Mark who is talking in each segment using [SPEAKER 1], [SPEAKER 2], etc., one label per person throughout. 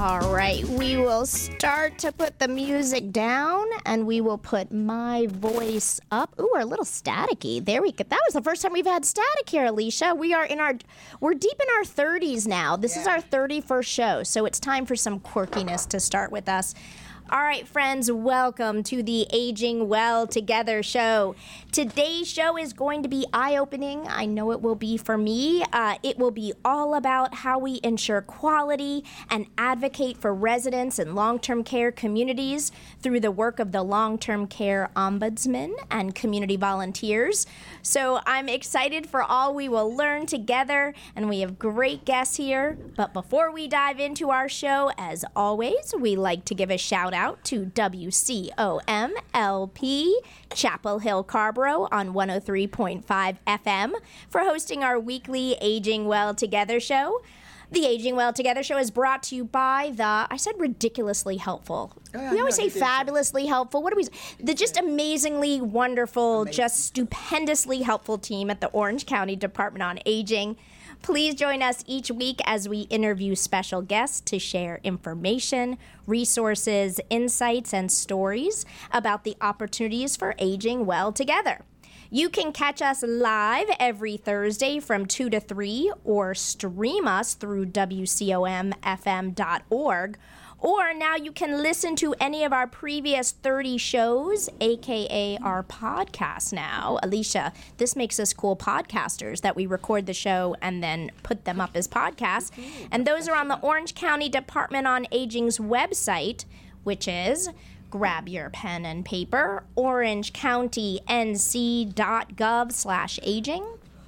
[SPEAKER 1] All right, we will start to put the music down, and we will put my voice up. Ooh, we're a little staticky. There we go. That was the first time we've had static here, Alicia. We're deep in our 30s now. This is our 31st show, so it's time for some quirkiness to start with us. All right, friends, welcome to the Aging Well Together show. Today's show is going to be eye-opening. I know it will be for me. It will be all about how we ensure quality and advocate for residents in long-term care communities through the work of the Long-Term Care Ombudsman and community volunteers. So I'm excited for all we will learn together, and we have great guests here. But before we dive into our show, as always, we like to give a shout-out to WCOMLP Chapel Hill Carborough on 103.5 FM for hosting our weekly Aging Well Together show. The Aging Well Together show is brought to you by I said ridiculously helpful. We always say fabulously helpful. What do we say? The just amazingly wonderful, just stupendously helpful team at the Orange County Department on Aging. Please join us each week as we interview special guests to share information, resources, insights, and stories about the opportunities for aging well together. You can catch us live every Thursday from 2 to 3 or stream us through WCOMFM.org. Or now you can listen to any of our previous 30 shows, a.k.a. our podcast now. Alicia, this makes us cool podcasters that we record the show and then put them up as podcasts. And those are on the Orange County Department on Aging's website, which is, grab your pen and paper, orangecountync.gov/aging.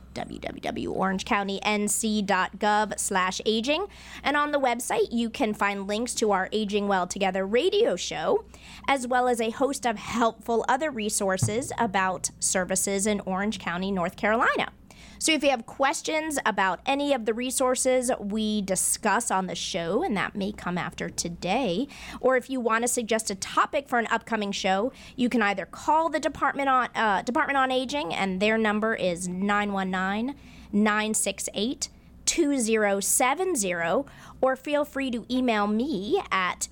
[SPEAKER 1] www.orangecountync.gov/aging. And on the website, you can find links to our Aging Well Together radio show, as well as a host of helpful other resources about services in Orange County, North Carolina. So if you have questions about any of the resources we discuss on the show, and that may come after today, or if you want to suggest a topic for an upcoming show, you can either call the Department on Aging, and their number is 919-968-2070, or feel free to email me at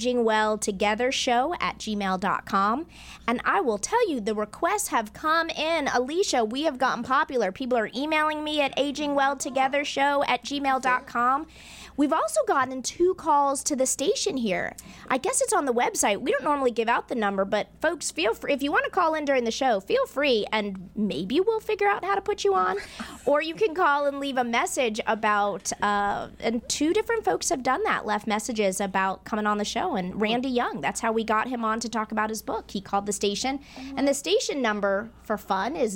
[SPEAKER 1] agingwelltogethershow@gmail.com. And I will tell you, the requests have come in. Alicia, we have gotten popular. People are emailing me at agingwelltogethershow@gmail.com. We've also gotten 2 calls to the station here. I guess it's on the website. We don't normally give out the number, but folks, feel free. If you want to call in during the show, feel free, and maybe we'll figure out how to put you on. Or you can call and leave a message about, and 2 different folks have done that, left messages about coming on the show. And Randy Young, that's how we got him on to talk about his book. He called the station. And the station number for fun is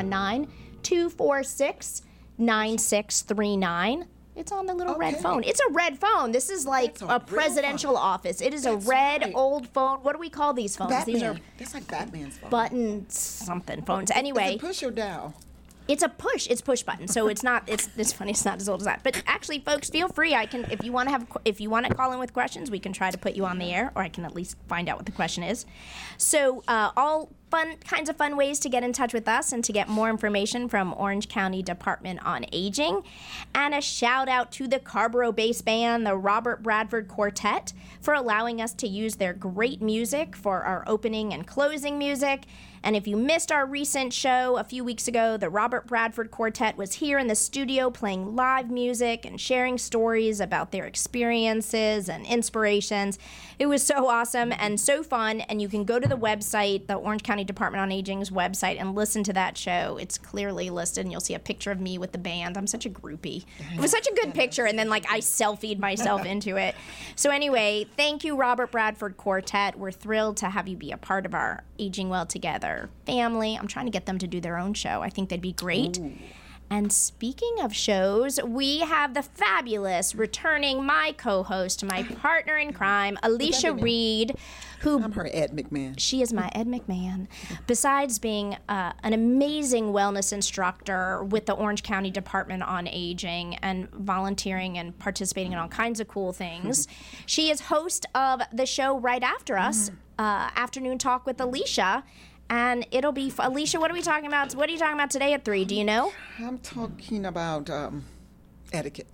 [SPEAKER 1] 919-246-9639. It's on the little red phone. It's a red phone. This is like a presidential office. It is a red old phone. What do we call these phones?
[SPEAKER 2] Batman.
[SPEAKER 1] These are
[SPEAKER 2] That's like Batman's phone.
[SPEAKER 1] button something phones. Anyway.
[SPEAKER 2] Is it push or dial?
[SPEAKER 1] It's a push. It's push button. So it's not. It's funny. It's not as old as that. But actually, folks, feel free. If you want to call in with questions, we can try to put you on the air, or I can at least find out what the question is. So all kinds of fun ways to get in touch with us and to get more information from Orange County Department on Aging. And a shout out to the Carborough-based band, the Robert Bradford Quartet, for allowing us to use their great music for our opening and closing music. And if you missed our recent show a few weeks ago, the Robert Bradford Quartet was here in the studio playing live music and sharing stories about their experiences and inspirations. It was so awesome and so fun, and you can go to the website, the Orange County Department on Aging's website, and listen to that show. It's clearly listed, and you'll see a picture of me with the band. I'm such a groupie. It was such a good picture, and then I selfied myself into it. So anyway, thank you, Robert Bradford Quartet. We're thrilled to have you be a part of our Aging Well Together family. I'm trying to get them to do their own show. I think they'd be great. Ooh. And speaking of shows, we have the fabulous returning my co-host, my partner in crime, Alicia Reed, who...
[SPEAKER 2] I'm her Ed McMahon.
[SPEAKER 1] She is my Ed McMahon. Besides being an amazing wellness instructor with the Orange County Department on Aging and volunteering and participating in all kinds of cool things, she is host of the show right after us, Afternoon Talk with Alicia. And it'll be... Alicia, what are we talking about? What are you talking about today at 3? Do you know?
[SPEAKER 2] I'm talking about etiquette.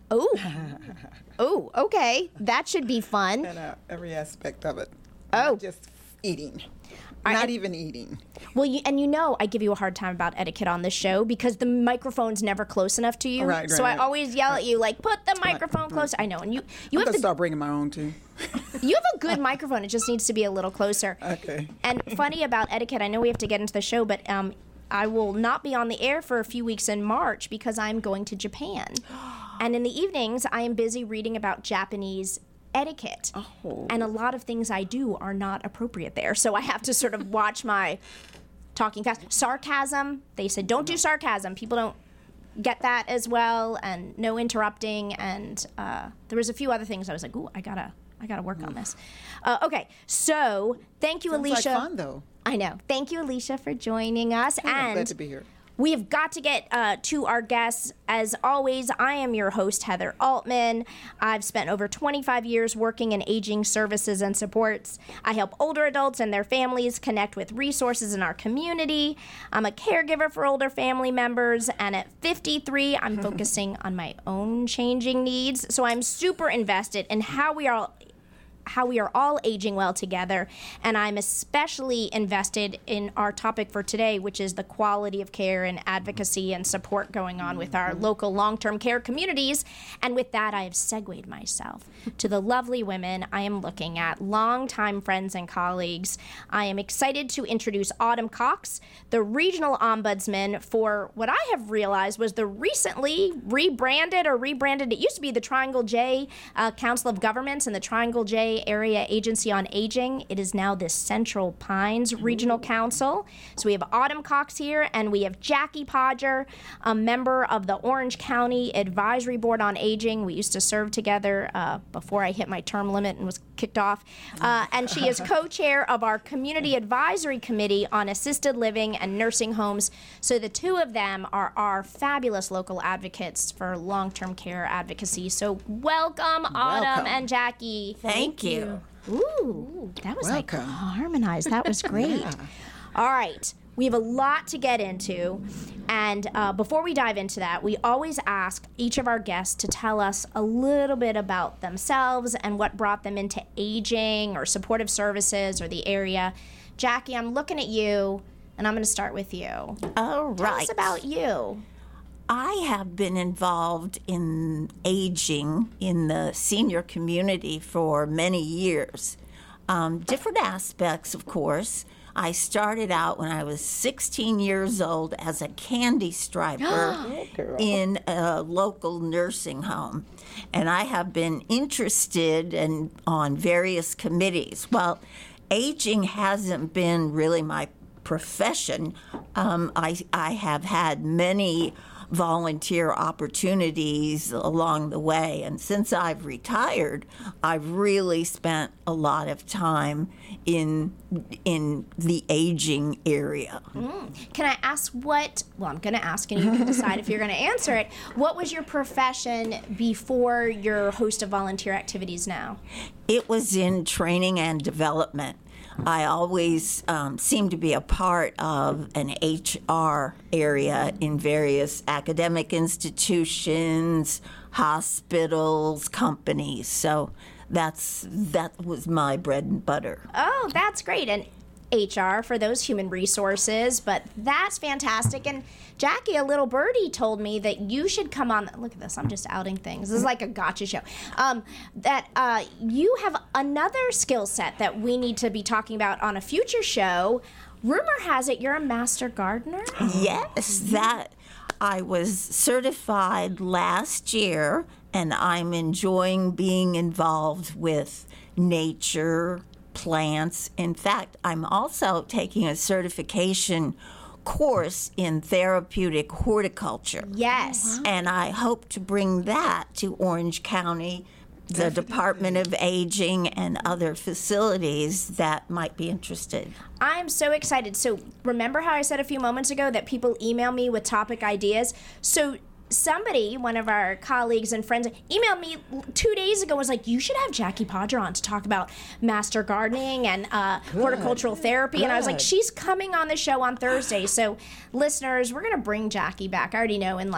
[SPEAKER 1] Oh, okay. That should be fun.
[SPEAKER 2] And every aspect of it.
[SPEAKER 1] Oh.
[SPEAKER 2] Not just eating. Not even eating.
[SPEAKER 1] Well, I give you a hard time about etiquette on this show because the microphone's never close enough to you.
[SPEAKER 2] Right,
[SPEAKER 1] so I
[SPEAKER 2] right.
[SPEAKER 1] always yell at you, like, put the microphone closer. I know, and you
[SPEAKER 2] I'm
[SPEAKER 1] have
[SPEAKER 2] gonna
[SPEAKER 1] to
[SPEAKER 2] start bringing my own too.
[SPEAKER 1] You have a good microphone. It just needs to be a little closer.
[SPEAKER 2] Okay.
[SPEAKER 1] And funny about etiquette, I know we have to get into the show, but I will not be on the air for a few weeks in March because I'm going to Japan. And in the evenings, I am busy reading about Japanese etiquette.
[SPEAKER 2] Oh.
[SPEAKER 1] And a lot of things I do are not appropriate there. So I have to sort of watch my talking fast. Sarcasm, they said don't do sarcasm. People don't get that as well, and no interrupting. And there was a few other things I was like, ooh, I gotta work on this. Okay, so thank you,
[SPEAKER 2] Sounds
[SPEAKER 1] Alicia.
[SPEAKER 2] like fun, though.
[SPEAKER 1] I know. Thank you, Alicia, for joining us.
[SPEAKER 2] I'm
[SPEAKER 1] And
[SPEAKER 2] glad to be here.
[SPEAKER 1] we have got to get to our guests. As always, I am your host, Heather Altman. I've spent over 25 years working in aging services and supports. I help older adults and their families connect with resources in our community. I'm a caregiver for older family members, and at 53, I'm focusing on my own changing needs. So I'm super invested in how we are all aging well together, and I'm especially invested in our topic for today, which is the quality of care and advocacy and support going on with our local long-term care communities. And with that, I have segued myself to the lovely women I am looking at, longtime friends and colleagues. I am excited to introduce Autumn Cox, the regional ombudsman for what I have realized was the recently rebranded, it used to be the Triangle J Council of Governments and the Triangle J Area Agency on Aging. It is now the Central Pines Regional Council. So we have Autumn Cox here, and we have Jackie Podger, a member of the Orange County Advisory Board on Aging. We used to serve together before I hit my term limit and was kicked off. And she is co-chair of our Community Advisory Committee on Assisted Living and Nursing Homes. So the two of them are our fabulous local advocates for long-term care advocacy. So welcome, Autumn and Jackie.
[SPEAKER 3] Thank you.
[SPEAKER 1] Ooh, that was like
[SPEAKER 2] Welcome.
[SPEAKER 1] harmonized. That was great. All right. We have a lot to get into. And before we dive into that, we always ask each of our guests to tell us a little bit about themselves and what brought them into aging or supportive services or the area. Jackie, I'm looking at you, and I'm going to start with you.
[SPEAKER 3] All
[SPEAKER 1] Tell
[SPEAKER 3] right.
[SPEAKER 1] us about you.
[SPEAKER 3] I have been involved in aging in the senior community for many years. Different aspects, of course. I started out when I was 16 years old as a candy striper in a local nursing home. And I have been interested on various committees. Well, aging hasn't been really my profession. I have had many volunteer opportunities along the way. And since I've retired, I've really spent a lot of time in the aging area.
[SPEAKER 1] Can I ask I'm going to ask, and you can decide if you're going to answer it. What was your profession before your host of volunteer activities now?
[SPEAKER 3] It was in training and development. I always seem to be a part of an HR area in various academic institutions, hospitals, companies. So that was my bread and butter.
[SPEAKER 1] Oh, that's great. And HR for those human resources, but that's fantastic. And Jackie, a little birdie, told me that you should come on. Look at this. I'm just outing things. This is like a gotcha show. That you have another skill set that we need to be talking about on a future show. Rumor has it you're a master gardener?
[SPEAKER 3] Yes, that I was certified last year, and I'm enjoying being involved with nature, plants. In fact, I'm also taking a certification course in therapeutic horticulture.
[SPEAKER 1] Yes.
[SPEAKER 3] And I hope to bring that to Orange County, the Department of Aging, and other facilities that might be interested.
[SPEAKER 1] I'm so excited. So remember how I said a few moments ago that people email me with topic ideas? So somebody, one of our colleagues and friends, emailed me 2 days ago, was like, you should have Jackie Podger on to talk about master gardening and horticultural therapy. And I was like, she's coming on the show on Thursday. So listeners, we're going to bring Jackie back. I already know in like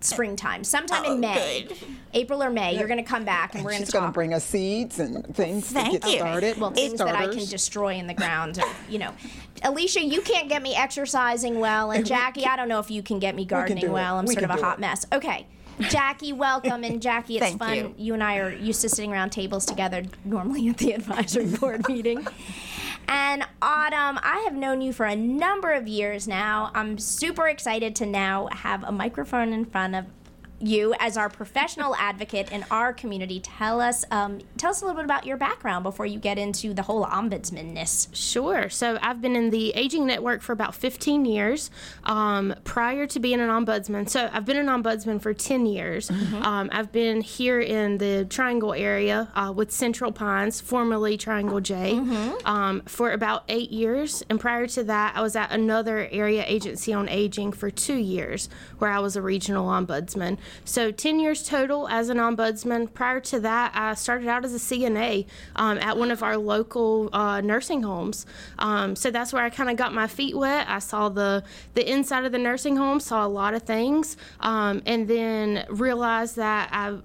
[SPEAKER 1] springtime, sometime in May,
[SPEAKER 3] good.
[SPEAKER 1] April or May. You're going to come back and we're going to
[SPEAKER 2] She's going to
[SPEAKER 1] talk.
[SPEAKER 2] bring us seeds and things
[SPEAKER 3] Thank
[SPEAKER 2] to get
[SPEAKER 3] you.
[SPEAKER 2] started.
[SPEAKER 1] Well, things that I can destroy in the ground. Or, Alicia, you can't get me exercising well, and Jackie, I don't know if you can get me gardening
[SPEAKER 2] do it.
[SPEAKER 1] well. I'm
[SPEAKER 2] We
[SPEAKER 1] sort of
[SPEAKER 2] can
[SPEAKER 1] a
[SPEAKER 2] do
[SPEAKER 1] hot
[SPEAKER 2] it.
[SPEAKER 1] mess. Okay. Jackie, welcome. And Jackie, it's
[SPEAKER 3] Thank
[SPEAKER 1] fun.
[SPEAKER 3] you.
[SPEAKER 1] And I are used to sitting around tables together normally at the advisory board meeting. And Autumn, I have known you for a number of years now. I'm super excited to now have a microphone in front of you as our professional advocate in our community. Tell us a little bit about your background before you get into the whole ombudsman-ness.
[SPEAKER 4] Sure. So I've been in the Aging Network for about 15 years prior to being an ombudsman. So I've been an ombudsman for 10 years. I've been here in the Triangle area with Central Pines, formerly Triangle J, for about 8 years. And prior to that, I was at another area agency on aging for 2 years where I was a regional ombudsman. So 10 years total as an ombudsman. Prior to that, I started out as a CNA at one of our local nursing homes. So that's where I kind of got my feet wet. I saw the inside of the nursing home, saw a lot of things, and then realized that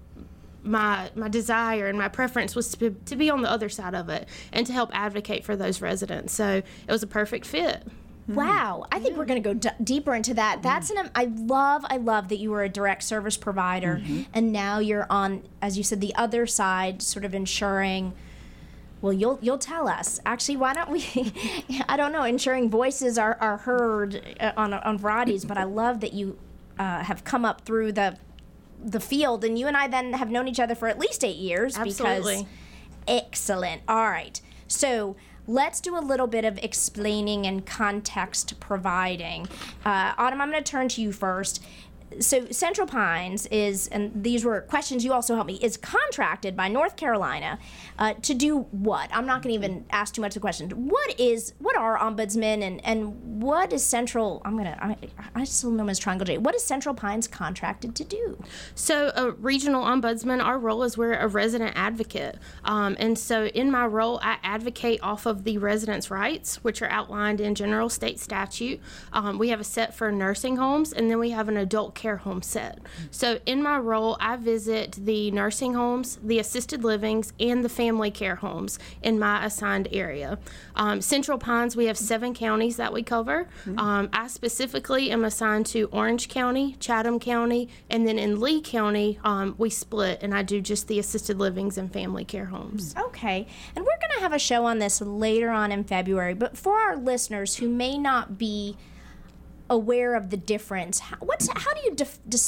[SPEAKER 4] my desire and my preference was to be on the other side of it and to help advocate for those residents. So it was a perfect fit.
[SPEAKER 1] Wow, I think we're going to go deeper into that. That's I love that you were a direct service provider, and now you're on, as you said, the other side, sort of ensuring. Well, you'll tell us. Actually, why don't we? I don't know. Ensuring voices are heard on varieties, but I love that you have come up through the field, and you and I then have known each other for at least 8 years.
[SPEAKER 4] Absolutely.
[SPEAKER 1] Because, excellent. All right, so. Let's do a little bit of explaining and context providing. Autumn, I'm going to turn to you first. So Central Pines is, and these were questions you also helped me, is contracted by North Carolina to do what? I'm not going to even ask too much of the question. What are ombudsmen and what is Central, I still know them as Triangle J. What is Central Pines contracted to do?
[SPEAKER 4] So a regional ombudsman, our role is we're a resident advocate. And so in my role, I advocate off of the residents' rights, which are outlined in general state statute. We have a set for nursing homes, and then we have an adult care home set. So in my role, I visit the nursing homes, the assisted livings, and the family care homes in my assigned area. Central Pines, we have 7 counties that we cover. I specifically am assigned to Orange County, Chatham County, and then in Lee County, we split, and I do just the assisted livings and family care homes.
[SPEAKER 1] Okay, and we're going to have a show on this later on in February, but for our listeners who may not be aware of the difference, how do you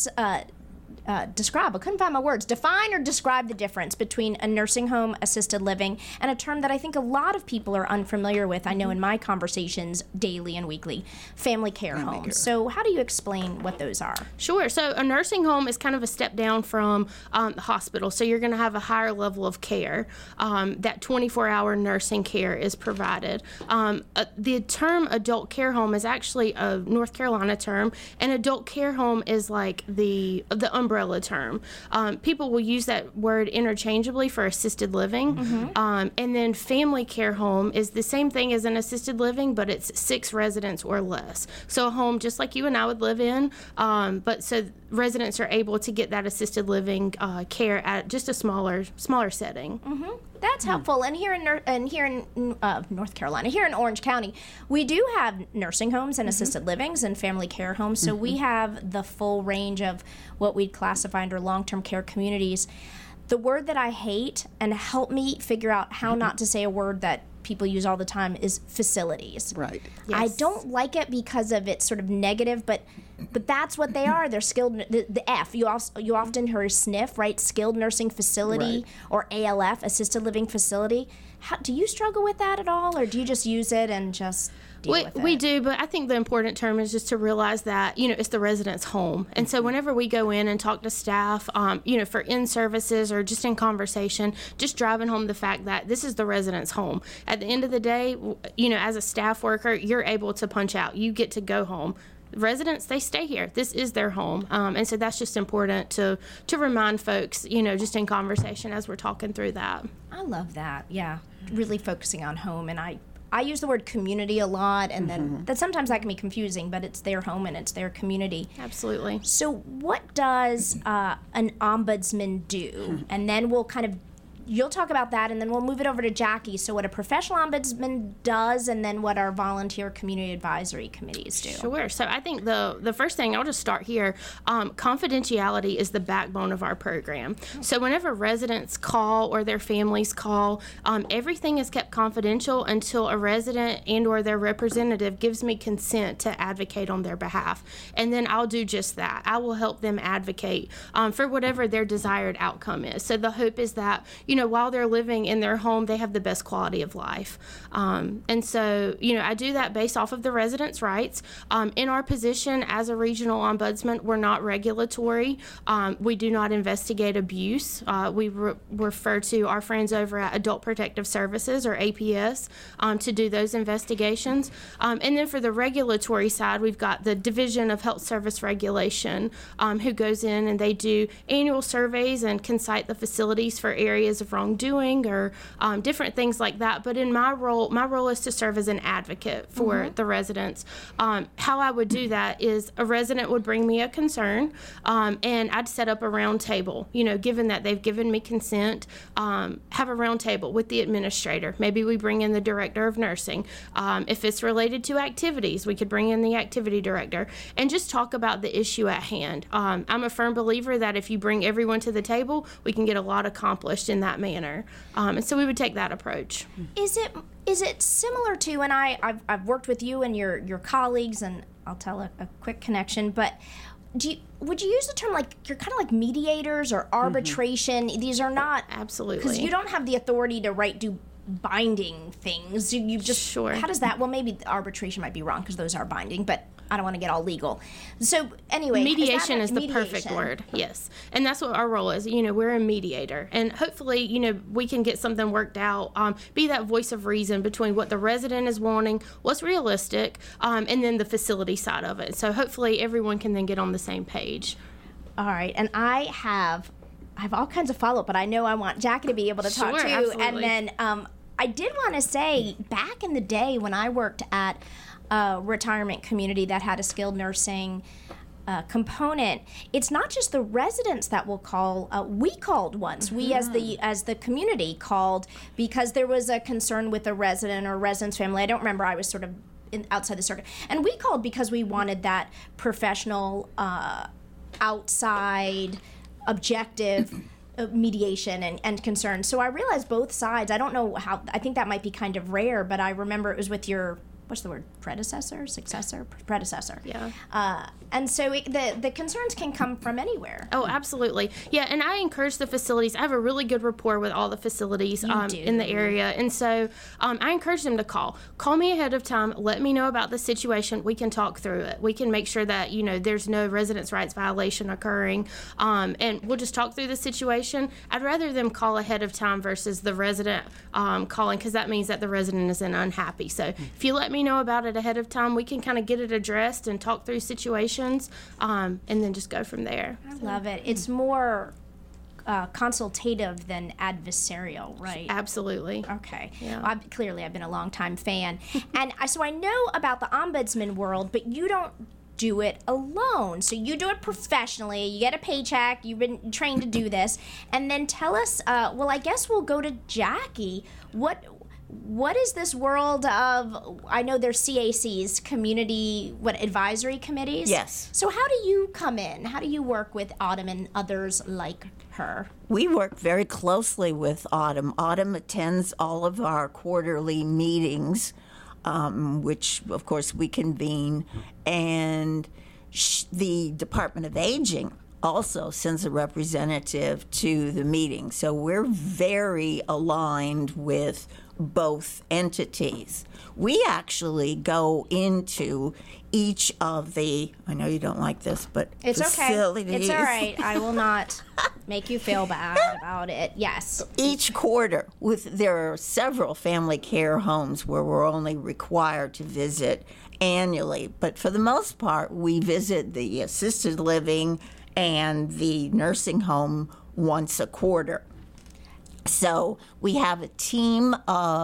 [SPEAKER 1] describe, I couldn't find my words, define or describe the difference between a nursing home, assisted living, and a term that I think a lot of people are unfamiliar with, I know in my conversations daily and weekly, family care homes. So how do you explain what those are?
[SPEAKER 4] Sure. So a nursing home is kind of a step down from the hospital. So you're going to have a higher level of care. That 24-hour nursing care is provided. The term adult care home is actually a North Carolina term, and adult care home is like the umbrella term. People will use that word interchangeably for assisted living. And then family care home is the same thing as an assisted living, but it's 6 residents or less. So a home just like you and I would live in, but so residents are able to get that assisted living care at just a smaller setting.
[SPEAKER 1] That's helpful. And here in North Carolina, here in Orange County, we do have nursing homes and assisted livings and family care homes. So we have the full range of what we'd classify under long-term care communities. The word that I hate, and help me figure out how not to say a word that people use all the time, is facilities.
[SPEAKER 2] Right.
[SPEAKER 1] I don't like it because of its sort of negative, but that's what they are. They're skilled. The F you often hear SNF, right? Skilled nursing facility,
[SPEAKER 2] Right.
[SPEAKER 1] or ALF, assisted living facility. Do you struggle with that at all, or do you just use it and just deal with it?
[SPEAKER 4] We do, but I think the important term is just to realize that, it's the resident's home. And so whenever we go in and talk to staff, for in-services or just in conversation, just driving home the fact that this is the resident's home. At the end of the day, as a staff worker, you're able to punch out. You get to go home. Residents, they stay here. This is their home. And so that's just important to remind folks, just in conversation as we're talking through that.
[SPEAKER 1] I love that. Yeah, really focusing on home, and I use the word community a lot, and then that sometimes that can be confusing, but it's their home and it's their community.
[SPEAKER 4] Absolutely.
[SPEAKER 1] So what does an ombudsman do? And then we'll you'll talk about that, and then we'll move it over to Jackie. So what a professional ombudsman does, and then what our volunteer community advisory committees do.
[SPEAKER 4] Sure. So I think the first thing, I'll just start here, confidentiality is the backbone of our program. So whenever residents call or their families call, everything is kept confidential until a resident and or their representative gives me consent to advocate on their behalf. And then I'll do just that. I will help them advocate for whatever their desired outcome is. So the hope is that, while they're living in their home, they have the best quality of life. And so, I do that based off of the residents' rights. In our position as a regional ombudsman, we're not regulatory. We do not investigate abuse. We refer to our friends over at Adult Protective Services, or APS, to do those investigations. And then for the regulatory side, we've got the Division of Health Service Regulation, who goes in and they do annual surveys and can cite the facilities for areas of wrongdoing or different things like that. But in my role is to serve as an advocate for the residents. How I would do that is a resident would bring me a concern, and I'd set up a round table. Given that they've given me consent, have a round table with the administrator. Maybe we bring in the director of nursing. If it's related to activities, we could bring in the activity director and just talk about the issue at hand. I'm a firm believer that if you bring everyone to the table, we can get a lot accomplished in that manner. And so we would take that approach.
[SPEAKER 1] Is it similar to, and I've worked with you and your colleagues, and I'll tell a quick connection, but would you use the term like you're kind of like mediators or arbitration? These are not,
[SPEAKER 4] absolutely,
[SPEAKER 1] because you don't have the authority to do binding things. You just,
[SPEAKER 4] sure.
[SPEAKER 1] How does that, well, maybe arbitration might be wrong because those are binding, but I don't want to get all legal. So anyway,
[SPEAKER 4] mediation is the perfect word. Yes. And that's what our role is. We're a mediator, and hopefully, we can get something worked out, be that voice of reason between what the resident is wanting, what's realistic, and then the facility side of it. So hopefully everyone can then get on the same page.
[SPEAKER 1] All right. And I have all kinds of follow-up, but I know I want Jackie to be able to talk
[SPEAKER 4] sure,
[SPEAKER 1] too.
[SPEAKER 4] Absolutely.
[SPEAKER 1] And then I did want to say, back in the day when I worked at a retirement community that had a skilled nursing component, it's not just the residents that will call. We called once. We as the community called because there was a concern with a resident or resident's family. I don't remember. I was sort of outside the circuit, and we called because we wanted that professional, outside, objective mediation and concern. So I realized both sides. I don't know how. I think that might be kind of rare, but I remember it was with your. What's the word? Predecessor? Successor? Predecessor.
[SPEAKER 4] Yeah.
[SPEAKER 1] And so the concerns can come from anywhere.
[SPEAKER 4] Oh, absolutely. Yeah, and I encourage the facilities. I have a really good rapport with all the facilities in the area. And so I encourage them to call. Call me ahead of time. Let me know about the situation. We can talk through it. We can make sure that, there's no residents' rights violation occurring. And we'll just talk through the situation. I'd rather them call ahead of time versus the resident calling, because that means that the resident is unhappy. So if you let me know about it ahead of time, we can kind of get it addressed and talk through situations, and then just go from there.
[SPEAKER 1] I love it. It's more consultative than adversarial, right?
[SPEAKER 4] Absolutely.
[SPEAKER 1] Okay.
[SPEAKER 4] Yeah.
[SPEAKER 1] Well, I've been a long-time fan. And so I know about the ombudsman world, but you don't do it alone. So you do it professionally. You get a paycheck. You've been trained to do this. And then tell us, I guess we'll go to Jackie. What is this world of, I know there's CACs, community, advisory committees?
[SPEAKER 3] Yes.
[SPEAKER 1] So how do you come in? How do you work with Autumn and others like her?
[SPEAKER 3] We work very closely with Autumn. Autumn attends all of our quarterly meetings, which, of course, we convene, and the Department of Aging also sends a representative to the meeting. So we're very aligned with both entities. We actually go into each of the, I know you don't like this, but
[SPEAKER 1] it's
[SPEAKER 3] facilities.
[SPEAKER 1] Okay. It's all right. I will not make you feel bad about it. Yes.
[SPEAKER 3] Each quarter, there are several family care homes where we're only required to visit annually. But for the most part, we visit the assisted living and the nursing home once a quarter. So we have a team.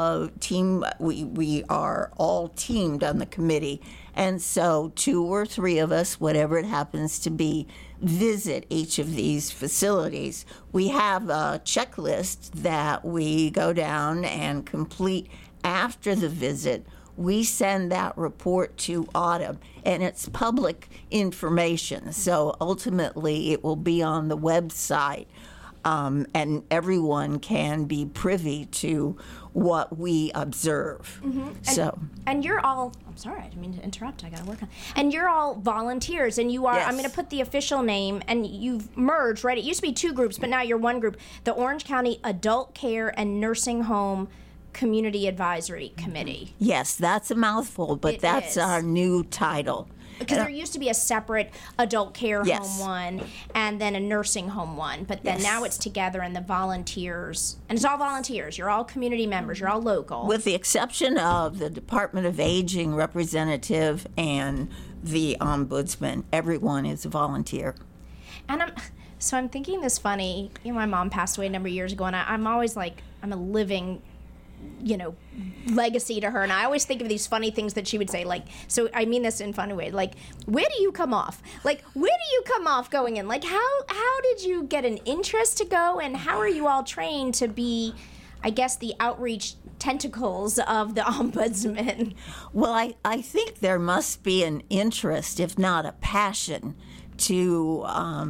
[SPEAKER 3] We are all teamed on the committee, and so 2 or 3 of us, whatever it happens to be, visit each of these facilities. We have a checklist that we go down and complete after the visit. We send that report to Autumn, and it's public information. So ultimately, it will be on the website. And everyone can be privy to what we observe.
[SPEAKER 1] And you're all, I'm sorry, I didn't mean to interrupt, I gotta work on. And you're all volunteers, and you are,
[SPEAKER 3] Yes.
[SPEAKER 1] I'm gonna put the official name, and you've merged, right? It used to be 2 groups, but now you're 1 group, the Orange County Adult Care and Nursing Home Community Advisory Committee.
[SPEAKER 3] Yes, that's a mouthful, but
[SPEAKER 1] It
[SPEAKER 3] that's
[SPEAKER 1] is.
[SPEAKER 3] our new title.
[SPEAKER 1] Because there used to be a separate adult care
[SPEAKER 3] Yes.
[SPEAKER 1] home one and then a nursing home one, but then
[SPEAKER 3] Yes.
[SPEAKER 1] now it's together and the volunteers, and it's all volunteers. You're all community members. You're all local.
[SPEAKER 3] With the exception of the Department of Aging representative and the ombudsman, everyone is a volunteer.
[SPEAKER 1] And I'm thinking this funny. You know, my mom passed away a number of years ago, and I'm always like, I'm a living, legacy to her, and I always think of these funny things that she would say, like, so I mean this in a funny way, like, where do you come off? Like, where do you come off going in? Like, how did you get an interest to go, and how are you all trained to be, I guess, the outreach tentacles of the ombudsman?
[SPEAKER 3] Well, I think there must be an interest, if not a passion, to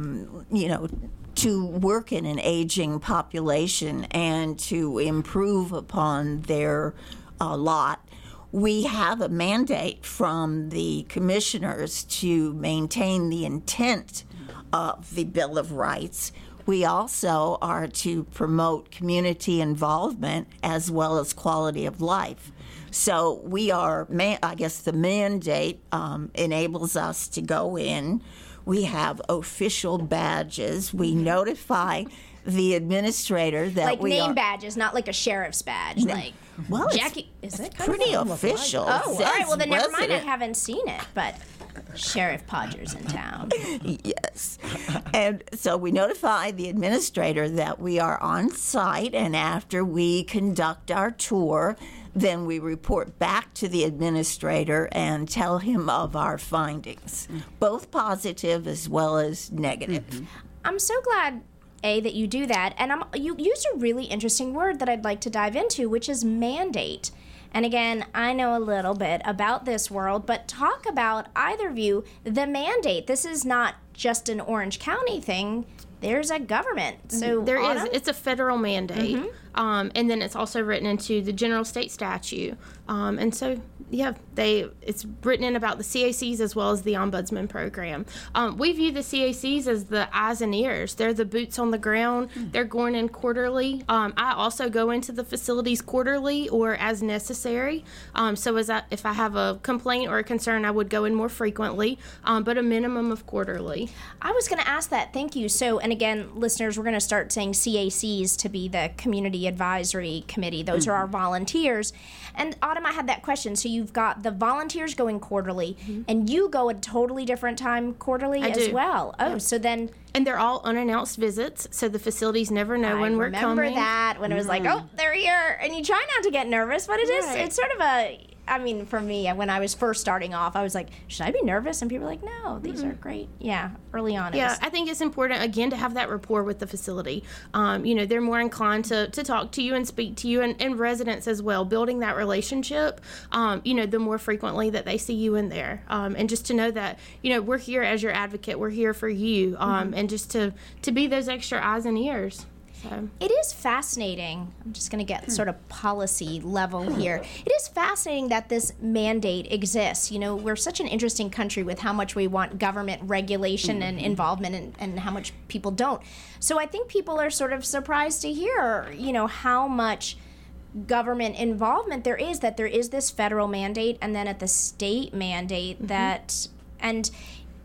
[SPEAKER 3] to work in an aging population and to improve upon their lot. We have a mandate from the commissioners to maintain the intent of the Bill of Rights. We also are to promote community involvement as well as quality of life. So we are, I guess the mandate enables us to go in. We have official badges. We notify the administrator that
[SPEAKER 1] Like
[SPEAKER 3] we
[SPEAKER 1] name
[SPEAKER 3] are.
[SPEAKER 1] badges, not like a sheriff's badge. Like,
[SPEAKER 3] Well, it's
[SPEAKER 1] Jackie, is it kind
[SPEAKER 3] pretty
[SPEAKER 1] of
[SPEAKER 3] official.
[SPEAKER 1] Oh,
[SPEAKER 3] It
[SPEAKER 1] all right.
[SPEAKER 3] says
[SPEAKER 1] Well, then never mind. I
[SPEAKER 3] resident.
[SPEAKER 1] haven't seen it, but Sheriff Podger's in town.
[SPEAKER 3] Yes. And so we notify the administrator that we are on site, and after we conduct our tour, then we report back to the administrator and tell him of our findings, both positive as well as negative.
[SPEAKER 1] I'm so glad, that you do that. And you used a really interesting word that I'd like to dive into, which is mandate. And again, I know a little bit about this world, but talk about, either of you, the mandate. This is not just an Orange County thing. There's a government. So
[SPEAKER 4] There is.
[SPEAKER 1] Autumn?
[SPEAKER 4] It's a federal mandate, and then it's also written into the general state statute. And so, yeah, it's written in about the CACs as well as the ombudsman program. We view the CACs as the eyes and ears. They're the boots on the ground. They're going in quarterly. I also go into the facilities quarterly or as necessary. So if I have a complaint or a concern, I would go in more frequently, but a minimum of quarterly.
[SPEAKER 1] I was going to ask that. Thank you. So, and again, listeners, we're going to start saying CACs to be the Community Advisory Committee. Those are our volunteers. And Autumn, I had that question. So you've got the volunteers going quarterly, and you go a totally different time quarterly as
[SPEAKER 4] do.
[SPEAKER 1] well. Oh, so then
[SPEAKER 4] And they're all unannounced visits, so the facilities never know when we're
[SPEAKER 1] remember
[SPEAKER 4] coming.
[SPEAKER 1] that when it was like, oh, they're here, and you try not to get nervous, but it is.
[SPEAKER 4] Right.
[SPEAKER 1] It's sort of a. I mean, for me, when I was first starting off, I was like, should I be nervous? And people were like, no, these are great. Yeah, early on.
[SPEAKER 4] Yeah, I think it's important, again, to have that rapport with the facility. They're more inclined to talk to you and speak to you, and residents as well, building that relationship, the more frequently that they see you in there. And just to know that, we're here as your advocate, we're here for you, and just to be those extra eyes and ears. So.
[SPEAKER 1] It is fascinating. I'm just going to get sort of policy level here. It is fascinating that this mandate exists. We're such an interesting country with how much we want government regulation and involvement and how much people don't. So I think people are sort of surprised to hear, how much government involvement there is, that there is this federal mandate and then at the state mandate that, and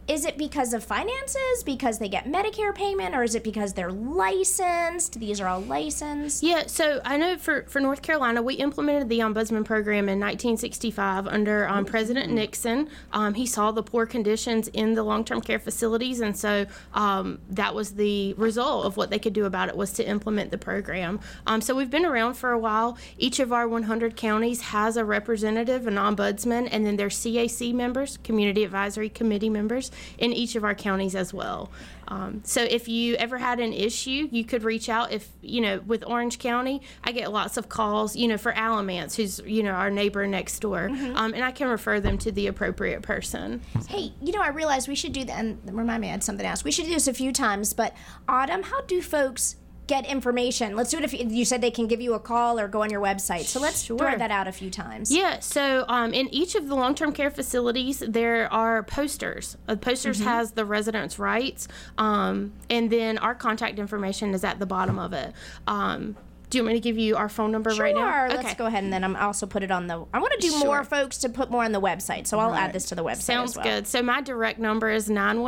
[SPEAKER 1] is it because of finances, because they get Medicare payment, or is it because they're licensed? These are all licensed.
[SPEAKER 4] Yeah, so I know for North Carolina, we implemented the Ombudsman program in 1965 under President Nixon. He saw the poor conditions in the long-term care facilities, and so that was the result of what they could do about it, was to implement the program. So we've been around for a while. Each of our 100 counties has a representative, an ombudsman, and then there's CAC members, Community Advisory Committee members, in each of our counties as well. So if you ever had an issue, you could reach out. If, with Orange County, I get lots of calls, for Alamance, who's, our neighbor next door, and I can refer them to the appropriate person.
[SPEAKER 1] Hey, I realized we should do that, and remind me, I had something else. We should do this a few times, but Autumn, how do folks get information? Let's do it. If you said they can give you a call or go on your website, so let's throw that out a few times.
[SPEAKER 4] Yeah, so in each of the long-term care facilities, there are posters. Posters has the residents' rights, and then our contact information is at the bottom of it. Do you want me to give you our phone number right now?
[SPEAKER 1] Sure, let's go ahead, and then I'm also put it on the... I want to do more folks to put more on the website, so I'll add this to the website
[SPEAKER 4] Sounds
[SPEAKER 1] as well.
[SPEAKER 4] good. So my direct number is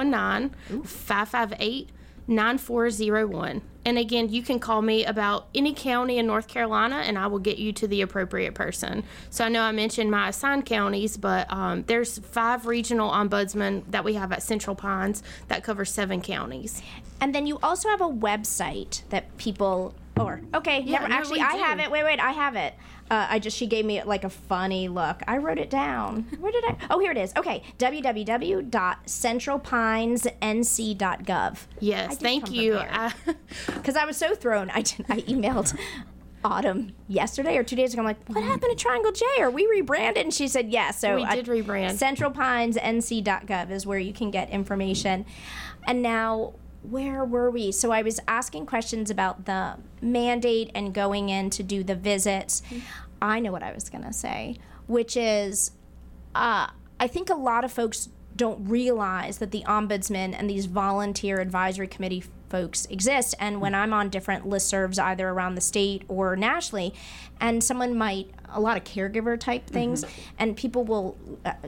[SPEAKER 4] 919-558-9401. And again, you can call me about any county in North Carolina, and I will get you to the appropriate person. So I know I mentioned my assigned counties, but there's 5 regional ombudsmen that we have at Central Pines that cover 7 counties.
[SPEAKER 1] And then you also have a website that people... I have it. Wait, I have it. She gave me like a funny look. I wrote it down. Where did I? Oh, here it is. Okay, www.centralpinesnc.gov.
[SPEAKER 4] Yes, thank you.
[SPEAKER 1] Because I was so thrown. I emailed Autumn yesterday or 2 days ago. I'm like, what happened to Triangle J? Are we rebranded? And she said, yes. So
[SPEAKER 4] we did rebrand.
[SPEAKER 1] Centralpinesnc.gov is where you can get information. And now... where were we? So I was asking questions about the mandate and going in to do the visits. I know what I was going to say, which is I think a lot of folks don't realize that the ombudsman and these volunteer advisory committee folks exist. And when I'm on different listservs, either around the state or nationally, and someone might, a lot of caregiver type things, and people will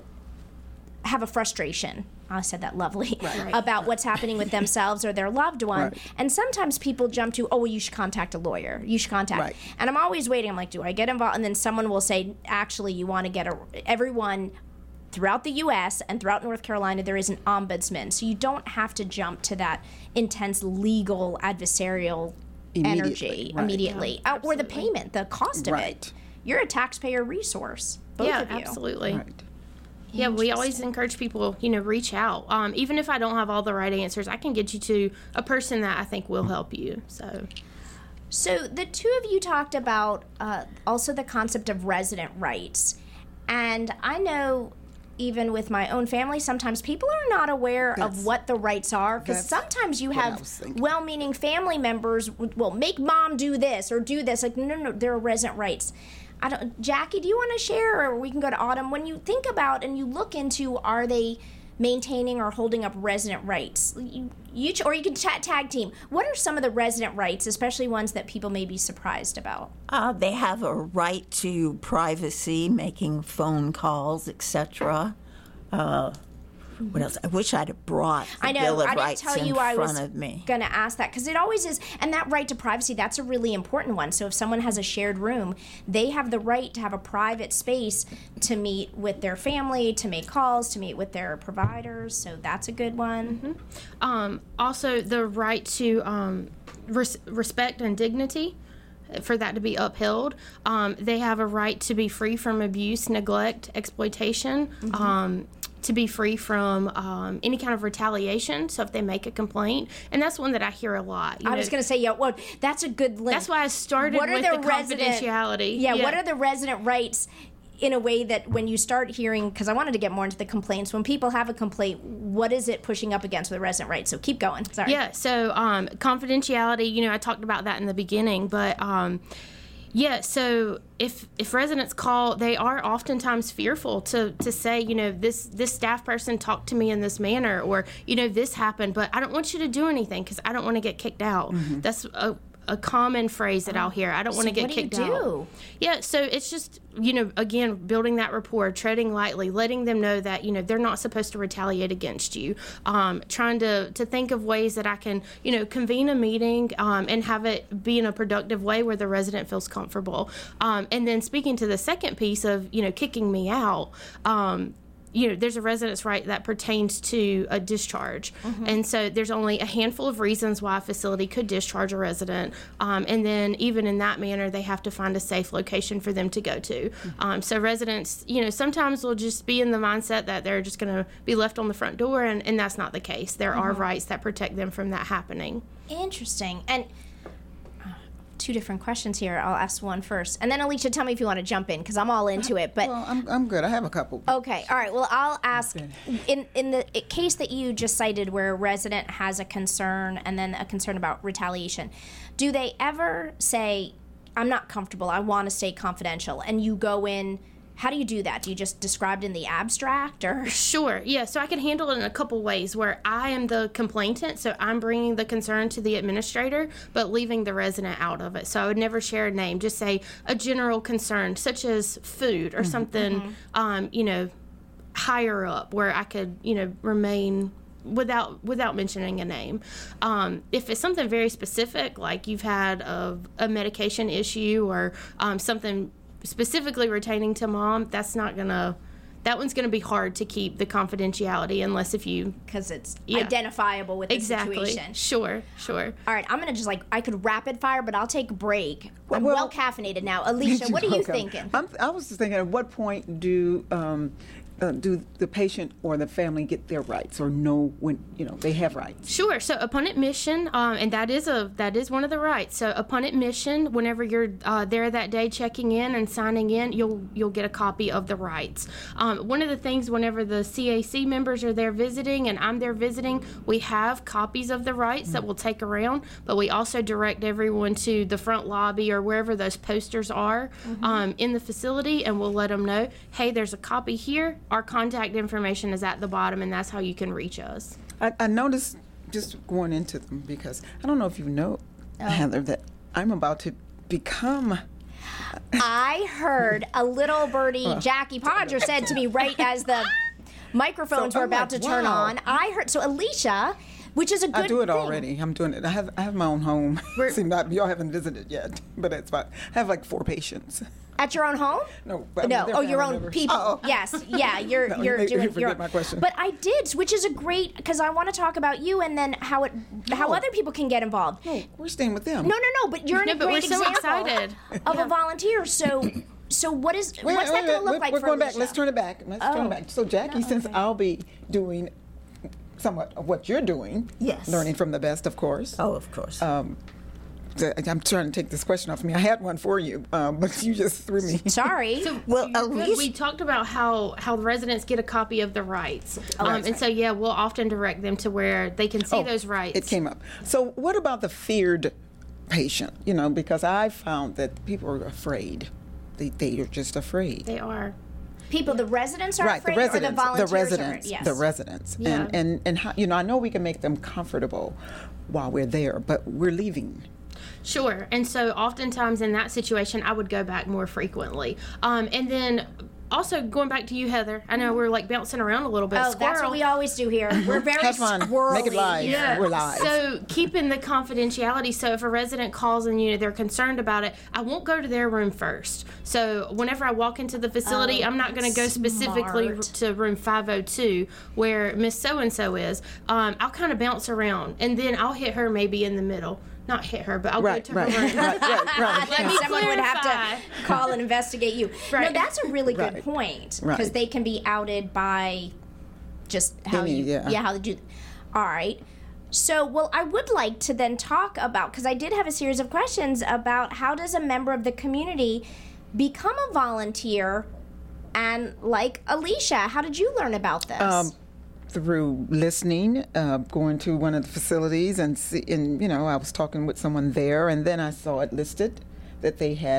[SPEAKER 1] have a frustration. I said that lovely, about what's happening with themselves or their loved one. Right. And sometimes people jump to, oh, well, you should contact a lawyer. You should contact. Right. And I'm always waiting. I'm like, do I get involved? And then someone will say, actually, you want to get everyone throughout the U.S. and throughout North Carolina, there is an ombudsman. So you don't have to jump to that intense legal adversarial energy immediately. Yeah, or the payment, the cost of it. You're a taxpayer resource, both of you.
[SPEAKER 4] Absolutely. Right. Yeah, we always encourage people, reach out. Even if I don't have all the right answers, I can get you to a person that I think will help you.
[SPEAKER 1] So the two of you talked about also the concept of resident rights. And I know even with my own family, sometimes people are not aware of what the rights are. Because sometimes you have well-meaning family members, well, make mom do this or do this. Like, no, there are resident rights. Jackie, do you want to share, or we can go to Autumn? When you think about and you look into, are they maintaining or holding up resident rights? Or you can tag team. What are some of the resident rights, especially ones that people may be surprised about?
[SPEAKER 3] They have a right to privacy, making phone calls, etc. What else? I wish I'd have brought the Bill of Rights in front of me. I was
[SPEAKER 1] going to ask that, because it always is. And that right to privacy, that's a really important one. So if someone has a shared room, they have the right to have a private space to meet with their family, to make calls, to meet with their providers. So that's a good one.
[SPEAKER 4] Also, the right to respect and dignity, for that to be upheld. They have a right to be free from abuse, neglect, exploitation, to be free from any kind of retaliation, so if they make a complaint. And that's one that I hear a lot.
[SPEAKER 1] I was going to say, that's a good link.
[SPEAKER 4] That's why I started with the confidentiality.
[SPEAKER 1] What are the resident rights in a way that when you start hearing, because I wanted to get more into the complaints, when people have a complaint, what is it pushing up against with the resident rights? So keep going. Sorry.
[SPEAKER 4] Yeah, so confidentiality, I talked about that in the beginning, but so if residents call, they are oftentimes fearful to say, this staff person talked to me in this manner, or, this happened, but I don't want you to do anything because I don't want to get kicked out. That's a common phrase that I'll hear. I don't want to get
[SPEAKER 1] what do you
[SPEAKER 4] kicked out.
[SPEAKER 1] do?
[SPEAKER 4] Yeah, so it's just, again, building that rapport, treading lightly, letting them know that, they're not supposed to retaliate against you. Trying to think of ways that I can, convene a meeting and have it be in a productive way where the resident feels comfortable. And then speaking to the second piece of, kicking me out, there's a residence right that pertains to a discharge. And so there's only a handful of reasons why a facility could discharge a resident. And then even in that manner, they have to find a safe location for them to go to. So residents, sometimes will just be in the mindset that they're just going to be left on the front door, and that's not the case. There are rights that protect them from that happening.
[SPEAKER 1] Interesting. And two different questions here. I'll ask one first. And then, Alicia, tell me if you want to jump in, because I'm all into it. But
[SPEAKER 2] Well, I'm good. I have a couple.
[SPEAKER 1] okay, all right. Well, I'll ask, in the case that you just cited where a resident has a concern and then a concern about retaliation, do they ever say, I'm not comfortable, I want to stay confidential, and you go in? How do you do that? Do you just describe it in the abstract, or?
[SPEAKER 4] Sure, yeah. So I can handle it in a couple ways where I am the complainant, so I'm bringing the concern to the administrator, but leaving the resident out of it. So I would never share a name, just say a general concern, such as food or something, higher up where I could, remain without mentioning a name. If it's something very specific, like you've had a medication issue or something specifically retaining to mom, that one's gonna be hard to keep the confidentiality unless if you,
[SPEAKER 1] because it's identifiable with the situation.
[SPEAKER 4] Sure.
[SPEAKER 1] All right, I'm gonna just I could rapid fire, but I'll take a break. I'm
[SPEAKER 2] Well-
[SPEAKER 1] well caffeinated now. Alicia, what are you
[SPEAKER 2] Okay.
[SPEAKER 1] thinking?
[SPEAKER 2] I was just thinking, at what point do the patient or the family get their rights or know when they have rights?
[SPEAKER 4] Sure. So upon admission, and that is one of the rights. So upon admission, whenever you're there that day checking in and signing in, you'll get a copy of the rights. One of the things, whenever the CAC members are there visiting and I'm there visiting, we have copies of the rights that we'll take around, but we also direct everyone to the front lobby or wherever those posters are in the facility, and we'll let them know, hey, there's a copy here. Our contact information is at the bottom, and that's how you can reach us.
[SPEAKER 2] I noticed, just going into them, because I don't know if you know, Heather, that I'm about to become.
[SPEAKER 1] I heard a little birdie, Jackie Podger, said to me right as the microphones
[SPEAKER 2] So
[SPEAKER 1] were
[SPEAKER 2] I'm
[SPEAKER 1] about
[SPEAKER 2] like,
[SPEAKER 1] to turn
[SPEAKER 2] wow.
[SPEAKER 1] on. I heard, so Alicia, which is a good
[SPEAKER 2] I do it
[SPEAKER 1] thing.
[SPEAKER 2] already. I'm doing it. I have my own home. See, y'all haven't visited yet, but it's fine. I have like 4 patients.
[SPEAKER 1] At your own home?
[SPEAKER 2] No, but I mean,
[SPEAKER 1] No.
[SPEAKER 2] they're
[SPEAKER 1] Oh, your
[SPEAKER 2] family
[SPEAKER 1] own
[SPEAKER 2] members.
[SPEAKER 1] people.
[SPEAKER 2] Oh.
[SPEAKER 1] Yes. Yeah. You're
[SPEAKER 2] No,
[SPEAKER 1] you're
[SPEAKER 2] you
[SPEAKER 1] doing
[SPEAKER 2] forget
[SPEAKER 1] your.
[SPEAKER 2] my question.
[SPEAKER 1] But I did, which is a great, because I want to talk about you and then how other people can get involved.
[SPEAKER 2] No, we're staying with them.
[SPEAKER 1] No. But you're in
[SPEAKER 4] No,
[SPEAKER 1] a
[SPEAKER 4] but we're
[SPEAKER 1] great
[SPEAKER 4] so
[SPEAKER 1] example
[SPEAKER 4] excited.
[SPEAKER 1] of a volunteer. So what's that going to look like
[SPEAKER 2] We're
[SPEAKER 1] for
[SPEAKER 2] going back.
[SPEAKER 1] Alicia?
[SPEAKER 2] Let's turn it back. Turn it back. So, Jackie, since
[SPEAKER 1] okay.
[SPEAKER 2] I'll be doing somewhat of what you're doing,
[SPEAKER 3] Yes.
[SPEAKER 2] learning from the best, of course.
[SPEAKER 3] Oh, of course.
[SPEAKER 2] I'm trying to take this question off me. I had one for you, but you just threw me.
[SPEAKER 1] Sorry.
[SPEAKER 3] well, at
[SPEAKER 4] We
[SPEAKER 3] least
[SPEAKER 4] talked about how the residents get a copy of the rights. And so, we'll often direct them to where they can see those rights.
[SPEAKER 2] It came up. So, what about the feared patient? Because I found that people are afraid. They are just afraid.
[SPEAKER 4] They are.
[SPEAKER 1] People, the residents are
[SPEAKER 2] Right,
[SPEAKER 1] afraid,
[SPEAKER 2] the residents,
[SPEAKER 1] or the volunteers
[SPEAKER 2] the residents,
[SPEAKER 1] are, yes.
[SPEAKER 2] the residents,
[SPEAKER 4] Yeah.
[SPEAKER 2] and how, I know we can make them comfortable while we're there, but we're leaving.
[SPEAKER 4] Sure. And so oftentimes in that situation, I would go back more frequently. And then also going back to you, Heather, I know we're like bouncing around a little bit.
[SPEAKER 1] Oh, that's what we always do here. We're very
[SPEAKER 2] Have fun.
[SPEAKER 1] squirrely.
[SPEAKER 2] Make it live.
[SPEAKER 1] Yeah.
[SPEAKER 2] We're live.
[SPEAKER 4] So keeping the confidentiality. So if a resident calls and they're concerned about it, I won't go to their room first. So whenever I walk into the facility, I'm not going to go specifically
[SPEAKER 1] smart.
[SPEAKER 4] to room 502 where Miss So and So is. I'll kind of bounce around, and then I'll hit her maybe in the middle. Not hit her, but I'll
[SPEAKER 2] Right,
[SPEAKER 4] go to
[SPEAKER 2] right,
[SPEAKER 4] her room.
[SPEAKER 2] right.
[SPEAKER 4] Let me
[SPEAKER 1] Someone would have
[SPEAKER 4] clarify.
[SPEAKER 1] to call and investigate you. No,
[SPEAKER 4] Right.
[SPEAKER 1] that's a really good
[SPEAKER 2] Right.
[SPEAKER 1] point,
[SPEAKER 2] Right.
[SPEAKER 1] because they can be outed by just how
[SPEAKER 2] Any, yeah.
[SPEAKER 1] how they do. All right. So, well, I would like to then talk about, because I did have a series of questions about how does a member of the community become a volunteer, and like Alicia, how did you learn about this?
[SPEAKER 2] Through listening, going to one of the facilities and I was talking with someone there, and then I saw it listed that they had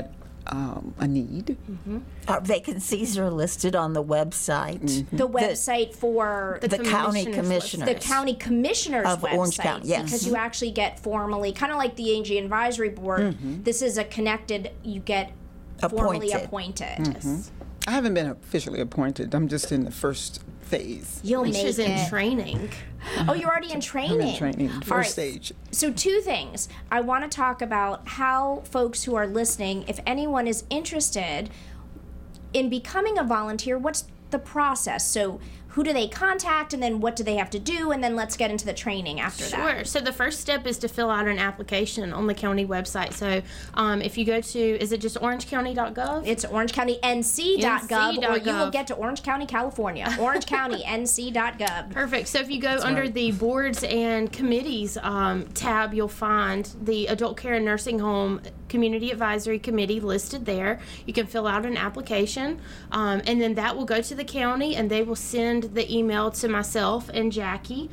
[SPEAKER 2] a need.
[SPEAKER 3] Our vacancies are listed on the website.
[SPEAKER 1] The website for
[SPEAKER 3] The county commissioners.
[SPEAKER 1] the county commissioners
[SPEAKER 3] Of
[SPEAKER 1] website,
[SPEAKER 3] Orange County, yes.
[SPEAKER 1] because you actually get formally, kind of like the Aging Advisory Board. This is a connected. You get formally appointed.
[SPEAKER 2] I haven't been officially appointed. I'm just in the first phase.
[SPEAKER 1] You'll make
[SPEAKER 4] Alicia's
[SPEAKER 1] it.
[SPEAKER 4] in training.
[SPEAKER 1] Oh, you're already in training.
[SPEAKER 2] I'm in training, first
[SPEAKER 1] All right.
[SPEAKER 2] stage.
[SPEAKER 1] So 2 things. I want to talk about how folks who are listening, if anyone is interested in becoming a volunteer, what's the process? So who do they contact, and then what do they have to do, and then let's get into the training after that.
[SPEAKER 4] Sure. So the first step is to fill out an application on the county website. So if you go to, is it just orangecounty.gov?
[SPEAKER 1] It's orangecounty.nc.gov, or you will get to Orange County, California. orangecounty.nc.gov.
[SPEAKER 4] Perfect. So if you go under the boards and committees tab, you'll find the Adult Care and Nursing Home Community Advisory Committee listed there. You can fill out an application, and then that will go to the county, and they will send the email to myself and Jackie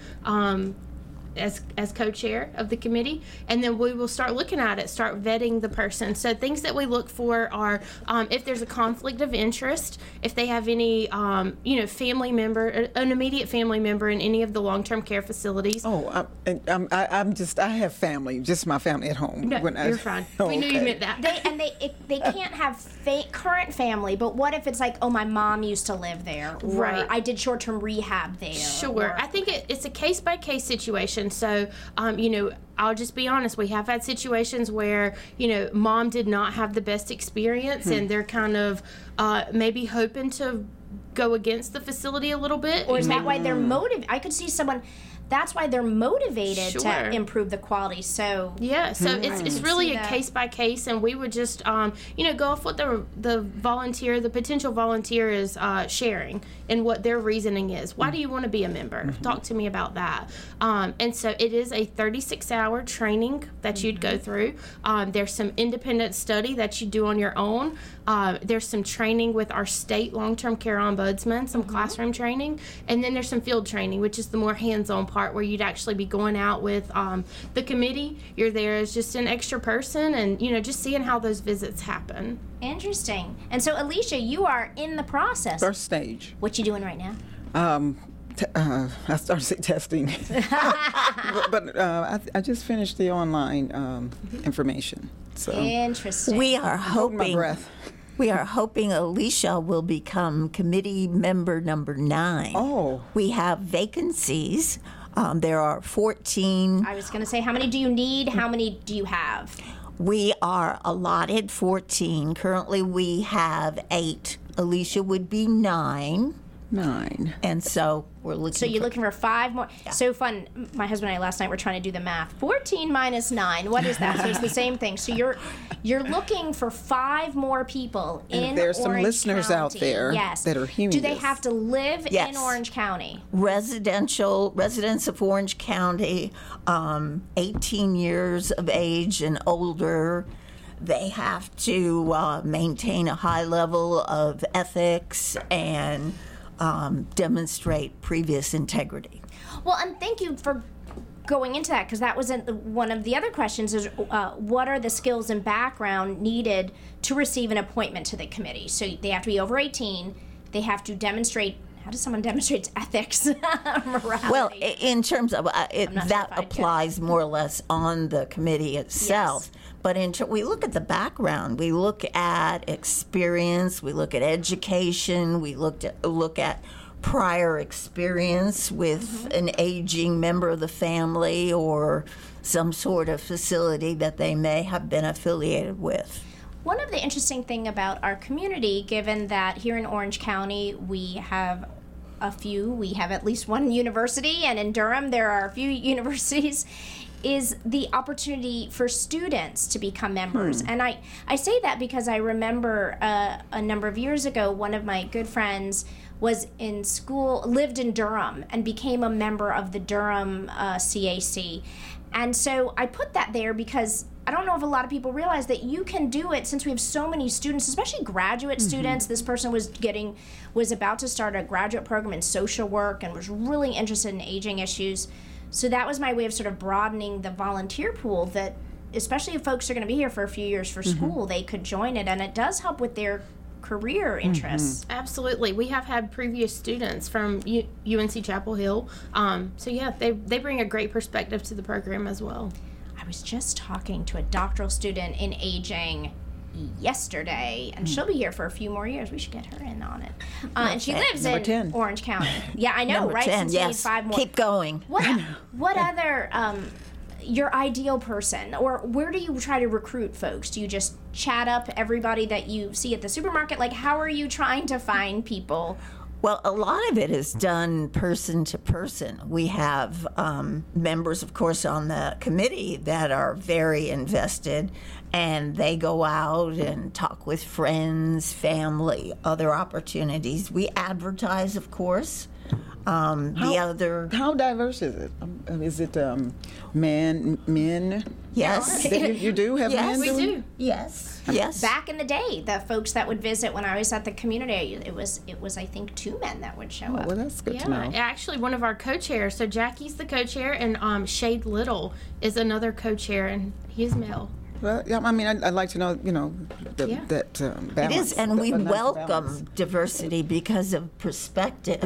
[SPEAKER 4] as co-chair of the committee, and then we will start looking at it, start vetting the person. So things that we look for are if there's a conflict of interest, if they have any family member, an immediate family member in any of the long-term care facilities.
[SPEAKER 2] Oh, I have family, just my family at home.
[SPEAKER 4] No, you're fine. We knew you meant that.
[SPEAKER 1] They can't have current family, but what if it's like, oh, my mom used to live there, or
[SPEAKER 4] Right.
[SPEAKER 1] I did short-term rehab there.
[SPEAKER 4] Sure.
[SPEAKER 1] or-
[SPEAKER 4] I think it's a case-by-case situation. So, I'll just be honest. We have had situations where, mom did not have the best experience, and they're kind of maybe hoping to go against the facility a little bit.
[SPEAKER 1] Or is that why they're motivated? I could see someone. That's why they're motivated
[SPEAKER 4] Sure.
[SPEAKER 1] to improve the quality. So
[SPEAKER 4] Yeah, so it's really
[SPEAKER 1] See
[SPEAKER 4] a
[SPEAKER 1] that.
[SPEAKER 4] case by case, and we would just go off what the potential volunteer is sharing and what their reasoning is. Why do you want to be a member? Talk to me about that. And so it is a 36-hour training that you'd go through. There's some independent study that you do on your own. There's some training with our state long-term care ombudsman, some classroom training, and then there's some field training, which is the more hands-on part where you'd actually be going out with the committee. You're there as just an extra person, and just seeing how those visits happen.
[SPEAKER 1] interesting. And so, Alicia, you are in the process.
[SPEAKER 2] First stage.
[SPEAKER 1] What you doing right now?
[SPEAKER 2] I started to say testing, but I just finished the online information. So
[SPEAKER 1] Interesting.
[SPEAKER 3] We are
[SPEAKER 2] holding my
[SPEAKER 3] hoping.
[SPEAKER 2] breath.
[SPEAKER 3] We are hoping Alicia will become committee member number 9.
[SPEAKER 2] Oh.
[SPEAKER 3] We have vacancies. There are 14.
[SPEAKER 1] I was going to say, how many do you need? How many do you have?
[SPEAKER 3] We are allotted 14. Currently, we have 8. Alicia would be 9.
[SPEAKER 2] 9.
[SPEAKER 3] And so we're looking
[SPEAKER 1] So you're
[SPEAKER 3] for
[SPEAKER 1] looking for 5 more. So fun. My husband and I last night were trying to do the math. 14 minus 9. What is that? So it's the same thing. So you're looking for 5 more people in
[SPEAKER 2] And there's some
[SPEAKER 1] Orange
[SPEAKER 2] listeners out
[SPEAKER 1] County.
[SPEAKER 2] there
[SPEAKER 1] Yes.
[SPEAKER 2] that are hearing
[SPEAKER 1] Do they
[SPEAKER 2] this.
[SPEAKER 1] have to live
[SPEAKER 3] Yes.
[SPEAKER 1] in Orange County?
[SPEAKER 3] residents of Orange County, 18 years of age and older. They have to maintain a high level of ethics and demonstrate previous integrity.
[SPEAKER 1] Well, and thank you for going into that, because that was one of the other questions is what are the skills and background needed to receive an appointment to the committee? So they have to be over 18. They have to demonstrate. How does someone demonstrate ethics, morality?
[SPEAKER 3] Well, in terms of
[SPEAKER 1] not sure
[SPEAKER 3] that
[SPEAKER 1] if I
[SPEAKER 3] applies more or less on the committee itself.
[SPEAKER 1] Yes.
[SPEAKER 3] But we look at the background. We look at experience. We look at education. We look at prior experience with an aging member of the family or some sort of facility that they may have been affiliated with.
[SPEAKER 1] One of the interesting thing about our community, given that here in Orange County we have at least one university, and in Durham there are a few universities, is the opportunity for students to become members. And I say that because I remember a number of years ago, one of my good friends was in school, lived in Durham, and became a member of the Durham CAC. And so I put that there because I don't know if a lot of people realize that you can do it, since we have so many students, especially graduate students. This person was about to start a graduate program in social work and was really interested in aging issues. So that was my way of sort of broadening the volunteer pool, that especially if folks are going to be here for a few years for school, they could join it, and it does help with their career interests.
[SPEAKER 4] Absolutely. We have had previous students from UNC Chapel Hill. So yeah, they bring a great perspective to the program as well.
[SPEAKER 1] I was just talking to a doctoral student in aging yesterday, and she'll be here for a few more years. We should get her in on it. And she lives
[SPEAKER 2] Number
[SPEAKER 1] in
[SPEAKER 2] 10.
[SPEAKER 1] Orange County. Yeah, I know,
[SPEAKER 3] Number
[SPEAKER 1] right?
[SPEAKER 3] 10,
[SPEAKER 1] Since we need
[SPEAKER 3] yes.
[SPEAKER 1] 5 more.
[SPEAKER 3] Keep going.
[SPEAKER 1] What other your ideal person, or where do you try to recruit folks? Do you just chat up everybody that you see at the supermarket? Like, how are you trying to find people?
[SPEAKER 3] Well, a lot of it is done person to person. We have members, of course, on the committee that are very invested, and they go out and talk with friends, family, other opportunities. We advertise, of course. How
[SPEAKER 2] diverse is it? Is it men?
[SPEAKER 3] Yes.
[SPEAKER 2] You do have
[SPEAKER 3] Yes.
[SPEAKER 2] men?
[SPEAKER 4] We
[SPEAKER 2] doing-
[SPEAKER 4] do.
[SPEAKER 3] Yes. Yes.
[SPEAKER 1] Back in the day, the folks that would visit when I was at the community, it was I think 2 men that would show up.
[SPEAKER 2] Well, that's good to
[SPEAKER 4] Yeah,
[SPEAKER 2] know.
[SPEAKER 4] actually, one of our co-chairs. So Jackie's the co-chair, and Shade Little is another co-chair, and he's male.
[SPEAKER 2] Well, yeah, I mean, I'd like to know,
[SPEAKER 4] Yeah.
[SPEAKER 2] that
[SPEAKER 3] It
[SPEAKER 2] balance.
[SPEAKER 3] is, and we
[SPEAKER 2] a nice
[SPEAKER 3] welcome
[SPEAKER 2] balance.
[SPEAKER 3] diversity because of perspective.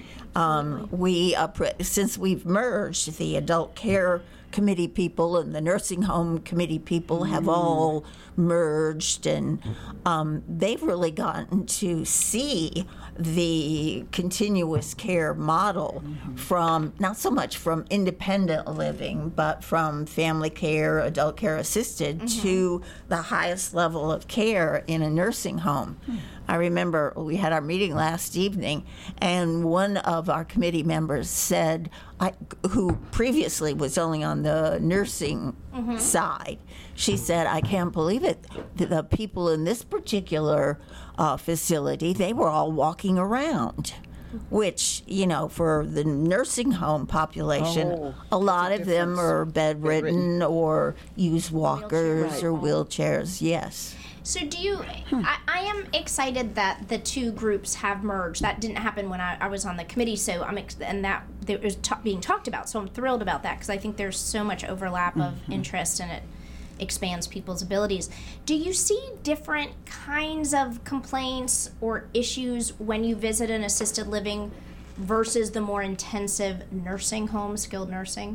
[SPEAKER 3] Since we've merged, the adult care committee people and the nursing home committee people have all merged, and they've really gotten to see the continuous care model from, not so much from independent living, but from family care, adult care assisted to the highest level of care in a nursing home. I remember we had our meeting last evening, and one of our committee members said, who previously was only on the nursing side, she said, I can't believe it. The people in this particular facility, they were all walking around. Which, for the nursing home population, a lot of them
[SPEAKER 2] difference.
[SPEAKER 3] are bedridden or use walkers or wheelchairs, yes.
[SPEAKER 1] So do you, I am excited that the 2 groups have merged. That didn't happen when I was on the committee, so and that it was being talked about, so I'm thrilled about that, because I think there's so much overlap of interest, and it expands people's abilities. Do you see different kinds of complaints or issues when you visit an assisted living versus the more intensive nursing home, skilled nursing?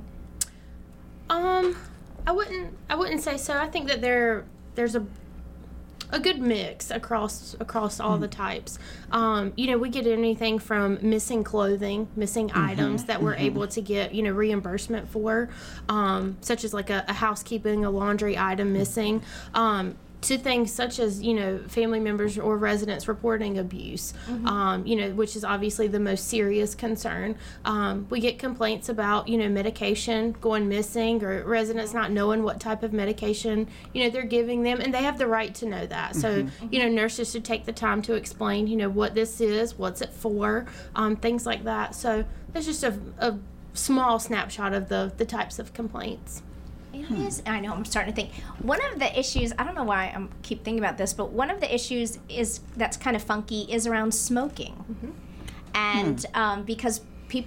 [SPEAKER 4] I wouldn't say so. I think that there's a good mix across all the types. We get anything from missing clothing, missing items that we're able to get, reimbursement for, such as like a housekeeping, a laundry item missing, to things such as, family members or residents reporting abuse, which is obviously the most serious concern. We get complaints about, medication going missing, or residents not knowing what type of medication, they're giving them, and they have the right to know that. So, nurses should take the time to explain, what this is, what's it for, things like that. So that's just a small snapshot of the types of complaints.
[SPEAKER 1] It is. I know. I'm starting to think. One of the issues. I don't know why I keep thinking about this, but one of the issues that's kind of funky is around smoking, and because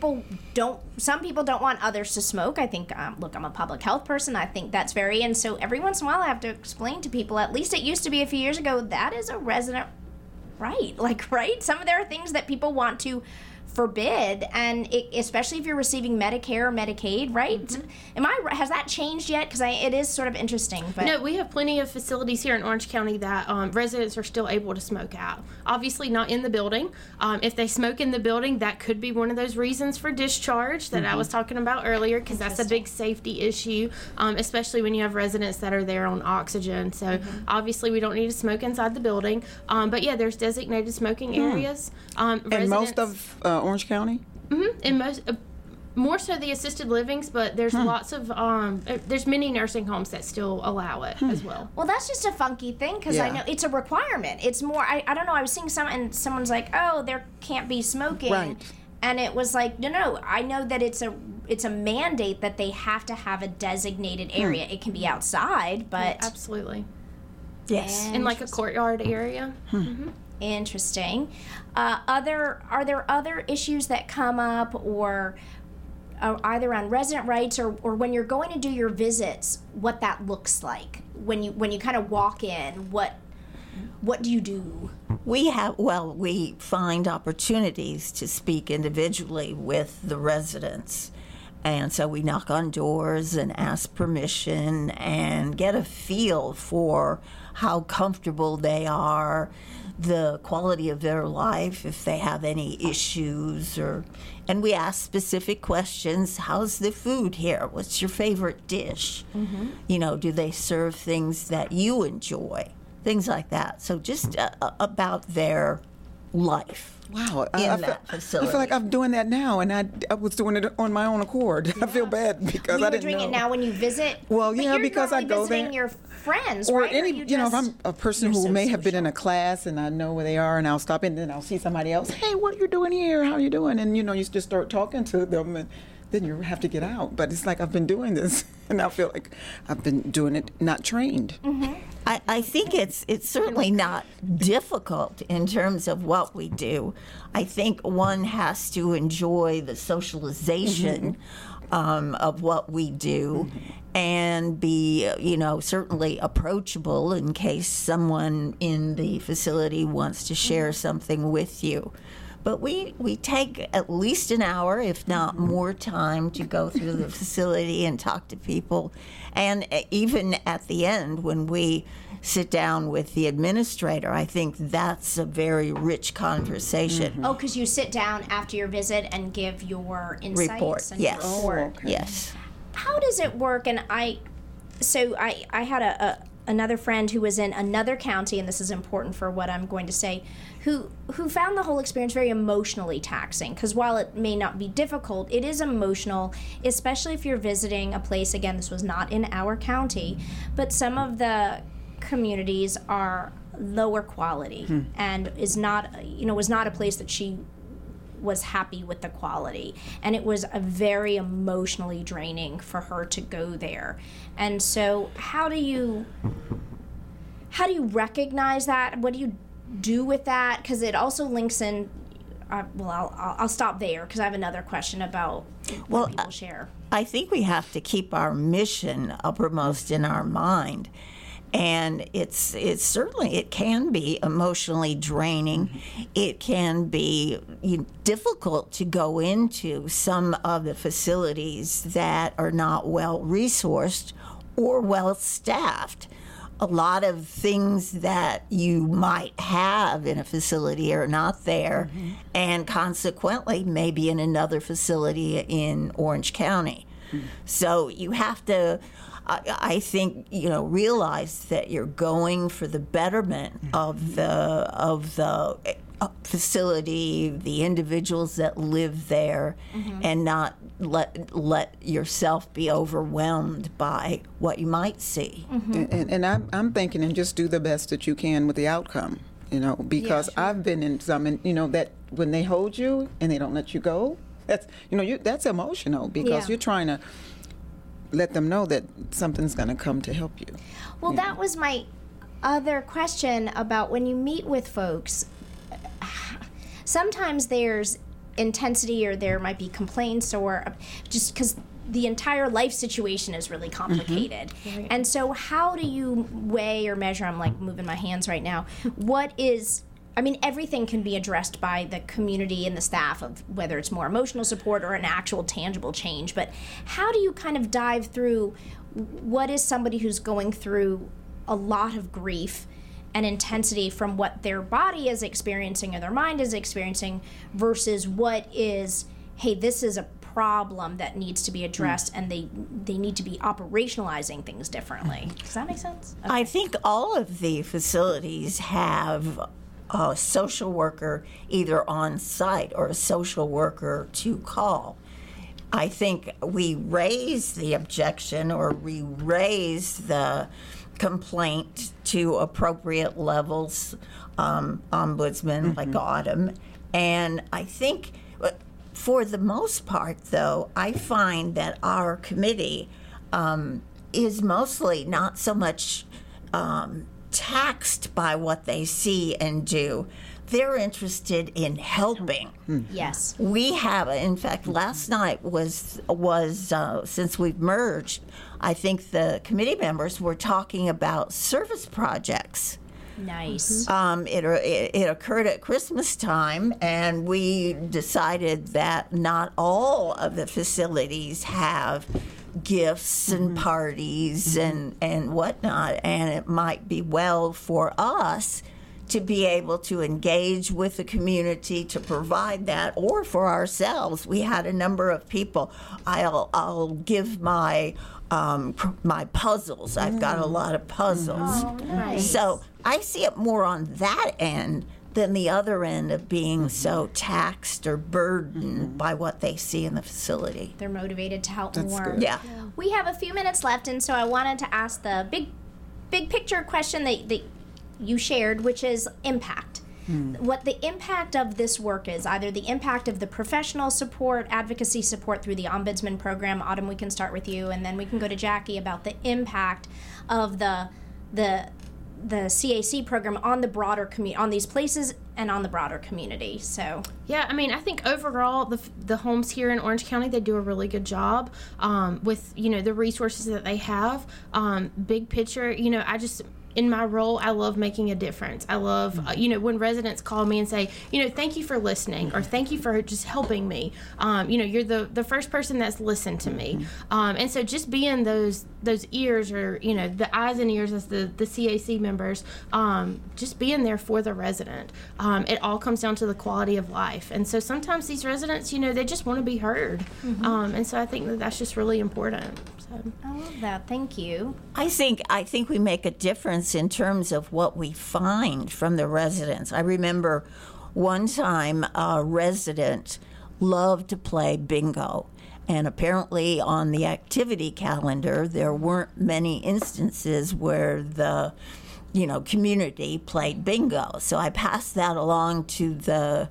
[SPEAKER 1] some people don't want others to smoke. I think. Look, I'm a public health person. I think that's and so every once in a while I have to explain to people. At least it used to be a few years ago. That is a resident right. Right. There are things that people want to forbid, and especially if you're receiving Medicare or Medicaid, right? Has that changed yet? Because it is sort of interesting. But
[SPEAKER 4] no, we have plenty of facilities here in Orange County that residents are still able to smoke at. Obviously not in the building. If they smoke in the building, that could be one of those reasons for discharge that I was talking about earlier, because that's a big safety issue, especially when you have residents that are there on oxygen. So obviously we don't need to smoke inside the building. But yeah, there's designated smoking areas.
[SPEAKER 2] And most of Orange County?
[SPEAKER 4] In most, more so the assisted livings, but there's lots of, there's many nursing homes that still allow it as well.
[SPEAKER 1] Well, that's just a funky thing, because I know it's a requirement. It's more, I don't know, I was seeing and someone's like, oh, there can't be smoking.
[SPEAKER 2] Right.
[SPEAKER 1] And it was like, no, I know that it's a mandate that they have to have a designated area. It can be outside, but...
[SPEAKER 4] Absolutely.
[SPEAKER 3] Yes.
[SPEAKER 4] In like a courtyard area.
[SPEAKER 1] Interesting. Are there other issues that come up, or either on resident rights or when you're going to do your visits, what that looks like when you kind of walk in. What do you do?
[SPEAKER 3] We find opportunities to speak individually with the residents. And so we knock on doors and ask permission and get a feel for how comfortable they are, the quality of their life, if they have any issues, and we ask specific questions. How's the food here? What's your favorite dish? Do they serve things that you enjoy? Things like that. So just about their life.
[SPEAKER 2] Wow,
[SPEAKER 3] that facility.
[SPEAKER 2] I feel like I'm doing that now, and I was doing it on my own accord. I feel bad because I didn't know.
[SPEAKER 1] You're doing it now when you visit.
[SPEAKER 2] Well,
[SPEAKER 1] but
[SPEAKER 2] yeah,
[SPEAKER 1] you're
[SPEAKER 2] because I go
[SPEAKER 1] visiting
[SPEAKER 2] there.
[SPEAKER 1] Your friends,
[SPEAKER 2] Or
[SPEAKER 1] right?
[SPEAKER 2] any, if I'm a person
[SPEAKER 1] you're
[SPEAKER 2] who
[SPEAKER 1] so
[SPEAKER 2] may have been
[SPEAKER 1] social.
[SPEAKER 2] in a class and I know where they are, and I'll stop in, and then I'll see somebody else. Hey, what are you doing here? How are you doing? And you just start talking to them, and then you have to get out. But it's like I've been doing this, and I feel like I've been doing it not trained.
[SPEAKER 3] I think it's certainly not difficult in terms of what we do. I think one has to enjoy the socialization of what we do and be, certainly approachable in case someone in the facility wants to share something with you. But we take at least an hour, if not more time, to go through the facility and talk to people. And even at the end, when we sit down with the administrator, I think that's a very rich conversation.
[SPEAKER 1] Oh, because you sit down after your visit and give your insights
[SPEAKER 3] Report,
[SPEAKER 1] and
[SPEAKER 3] yes.
[SPEAKER 1] report.
[SPEAKER 3] Yes.
[SPEAKER 1] How does it work? And I had another friend who was in another county, and this is important for what I'm going to say, who found the whole experience very emotionally taxing. Because while it may not be difficult, it is emotional, especially if you're visiting a place. Again, this was not in our county, but some of the communities are lower quality and was not a place that she was happy with the quality, and it was a very emotionally draining for her to go there. And so how do you recognize that? What do you do with that? Because it also links in I'll stop there because I have another question about what people share.
[SPEAKER 3] I think we have to keep our mission uppermost in our mind. And it's certainly, it can be emotionally draining. It can be difficult to go into some of the facilities that are not well resourced or well staffed. A lot of things that you might have in a facility are not there, and consequently maybe in another facility in Orange County. So you have to, I think, realize that you're going for the betterment of the facility, the individuals that live there, and not let yourself be overwhelmed by what you might see.
[SPEAKER 2] And I'm thinking, and just do the best that you can with the outcome. Because I've been in some, and that when they hold you and they don't let you go, that's emotional because you're trying to let them know that something's going to come to help you.
[SPEAKER 1] Well, that was my other question about when you meet with folks. Sometimes there's intensity, or there might be complaints, or just because the entire life situation is really complicated. And so how do you weigh or measure, I'm like moving my hands right now, everything can be addressed by the community and the staff, of whether it's more emotional support or an actual tangible change. But how do you kind of dive through what is somebody who's going through a lot of grief and intensity from what their body is experiencing or their mind is experiencing versus what is, hey, this is a problem that needs to be addressed and they need to be operationalizing things differently. Does that make sense? Okay.
[SPEAKER 3] I think all of the facilities have a social worker either on site or a social worker to call. I think we raise the objection or we raise the complaint to appropriate levels, ombudsman like Autumn. And I think for the most part, though, I find that our committee is mostly not so much taxed by what they see and do. they're interested in helping.
[SPEAKER 1] Yes.
[SPEAKER 3] We have, in fact, last night was since we've merged, I think the committee members were talking about service projects.
[SPEAKER 1] Nice.
[SPEAKER 3] It occurred at Christmas time, and we decided that not all of the facilities have gifts and parties and whatnot, and it might be well for us to be able to engage with the community to provide that, or for ourselves. We had a number of people. I'll give my puzzles. I've got a lot of puzzles.
[SPEAKER 1] Oh, nice.
[SPEAKER 3] So I see it more on that end than the other end of being so taxed or burdened by what they see in the facility.
[SPEAKER 1] They're motivated to help more.
[SPEAKER 2] good.
[SPEAKER 3] Yeah.
[SPEAKER 1] We have a few minutes left, and so I wanted to ask the big picture question that you shared, which is impact. What the impact of this work is, either the impact of the professional support, advocacy support through the Ombudsman program. Autumn, we can start with you, and then we can go to Jackie about the impact of the CAC program on the broader community, on these places and on the broader community. So
[SPEAKER 4] Yeah, I mean, I think overall the homes here in Orange County, they do a really good job with, the resources that they have. Big picture, in my role, I love making a difference. I love, when residents call me and say, thank you for listening, or thank you for just helping me. You're the first person that's listened to me. And so just being those ears, or, the eyes and ears as the CAC members, just being there for the resident. It all comes down to the quality of life. And so sometimes these residents, they just want to be heard. And so I think that's just really important. So.
[SPEAKER 1] I love that. Thank you.
[SPEAKER 3] I think we make a difference in terms of what we find from the residents. I remember one time a resident loved to play bingo, and apparently on the activity calendar there weren't many instances where the community played bingo. So I passed that along to the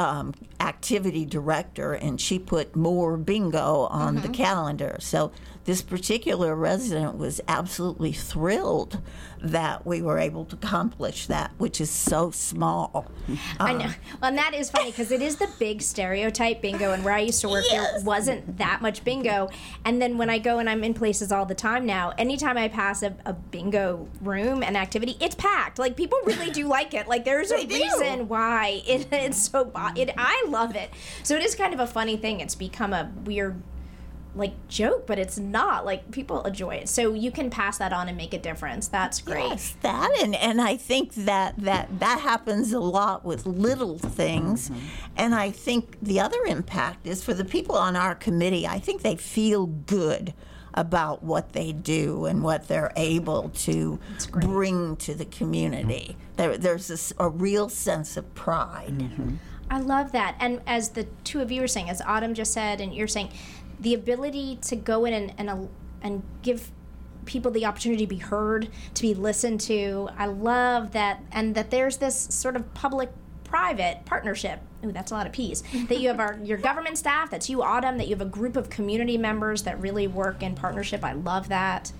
[SPEAKER 3] activity director, and she put more bingo on the calendar. So this particular resident was absolutely thrilled that we were able to accomplish that, which is so small.
[SPEAKER 1] I know. Well, and that is funny because it is the big stereotype bingo, and where I used to work there wasn't that much bingo. And then when I go, and I'm in places all the time now, anytime I pass a bingo room and activity, it's packed. Like, people really do like it. Like, there's a reason why it's so I love it. So it is kind of a funny thing. It's become a weird joke, but it's not. Like, people enjoy it. So you can pass that on and make a difference. That's great.
[SPEAKER 3] Yes, that, and I think that happens a lot with little things. And I think the other impact is for the people on our committee. I think they feel good about what they do and what they're able to bring to the community. There's a real sense of pride.
[SPEAKER 1] I love that. And as the two of you are saying, as Autumn just said, and you're saying, the ability to go in and give people the opportunity to be heard, to be listened to. I love that, and that there's this sort of public-private partnership. Ooh, that's a lot of P's. That you have your government staff, that's you, Autumn, that you have a group of community members that really work in partnership. I love that.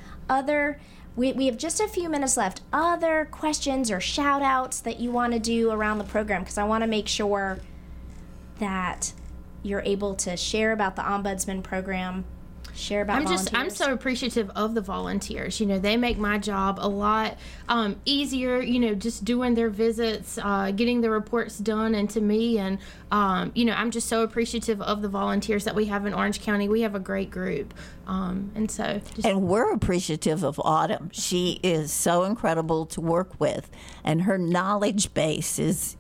[SPEAKER 1] We have just a few minutes left. Other questions or shout-outs that you want to do around the program? Because I want to make sure that you're able to share about the Ombudsman program, share about volunteers.
[SPEAKER 4] I'm so appreciative of the volunteers. They make my job a lot easier, just doing their visits, getting the reports done and to me. And, I'm just so appreciative of the volunteers that we have in Orange County. We have a great group. And we're appreciative of Autumn. She is so incredible to work with, and her knowledge base is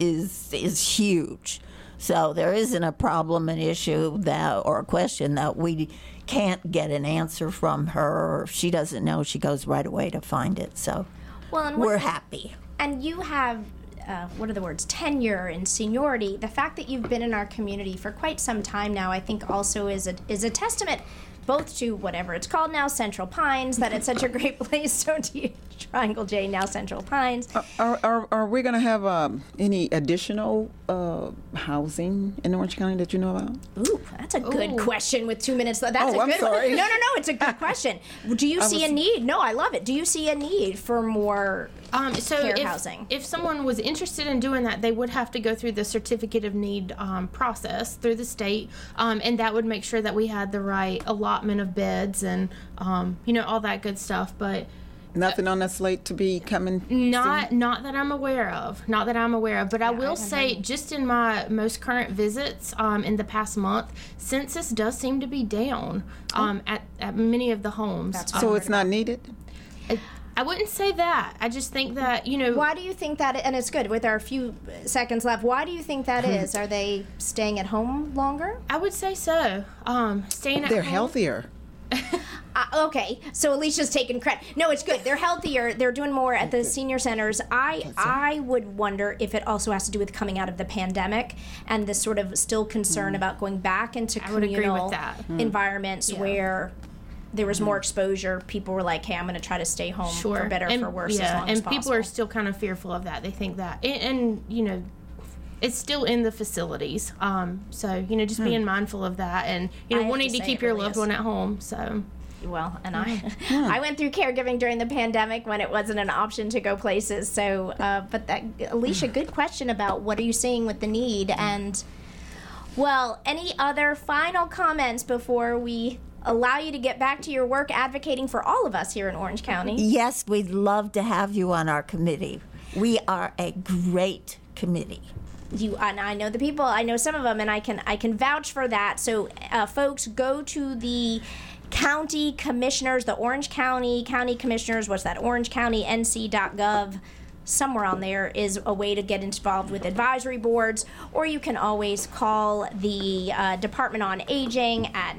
[SPEAKER 4] huge. So there isn't a problem, an issue or a question that we can't get an answer from her, or if she doesn't know, she goes right away to find it. So we're happy.
[SPEAKER 1] And you have, tenure and seniority. The fact that you've been in our community for quite some time now, I think also is a testament both to whatever it's called now, Central Pines, that it's such a great place. So to you, Triangle J, now Central Pines.
[SPEAKER 2] Are we going to have any additional housing in Orange County that you know about?
[SPEAKER 1] Ooh, that's a good question with 2 minutes left. That's a
[SPEAKER 2] I'm
[SPEAKER 1] good
[SPEAKER 2] sorry.
[SPEAKER 1] one. No, it's a good question. Do you see a need? No, I love it. Do you see a need for more
[SPEAKER 4] So
[SPEAKER 1] care housing?
[SPEAKER 4] If someone was interested in doing that, they would have to go through the certificate of need process through the state, and that would make sure that we had the right allotment of beds and all that good stuff. But
[SPEAKER 2] nothing on the slate to be coming.
[SPEAKER 4] Not that I'm aware of. Not that I'm aware of. But I will say, just in my most current visits in the past month, census does seem to be down at many of the homes.
[SPEAKER 2] So it's not needed?
[SPEAKER 4] I wouldn't say that. I just think that,
[SPEAKER 1] Why do you think that, and it's good with our few seconds left, why do you think that is? Are they staying at home longer?
[SPEAKER 4] I would say so. Staying at
[SPEAKER 2] They're
[SPEAKER 4] home.
[SPEAKER 2] healthier.
[SPEAKER 1] Okay, so Alicia's taking credit. No, it's good. They're healthier. They're doing more at the senior centers. I would wonder if it also has to do with coming out of the pandemic and this sort of still concern about going back into
[SPEAKER 4] I would agree
[SPEAKER 1] communal
[SPEAKER 4] with that.
[SPEAKER 1] environments where there was more exposure. People were like, hey, I'm going to try to stay home for better or for worse as long as possible.
[SPEAKER 4] And people are still kind of fearful of that. They think that. And it's still in the facilities. So, just being mindful of that and, wanting to keep your loved one at home. So.
[SPEAKER 1] Well, and I went through caregiving during the pandemic when it wasn't an option to go places. So, but Alicia, good question about what are you seeing with the need? And, well, any other final comments before we allow you to get back to your work advocating for all of us here in Orange County?
[SPEAKER 3] Yes, we'd love to have you on our committee. We are a great committee.
[SPEAKER 1] And I know the people. I know some of them, and I can vouch for that. So, folks, go to the county commissioners, the Orange County commissioners. What's that? OrangeCountyNC.gov. Somewhere on there is a way to get involved with advisory boards, or you can always call the Department on Aging at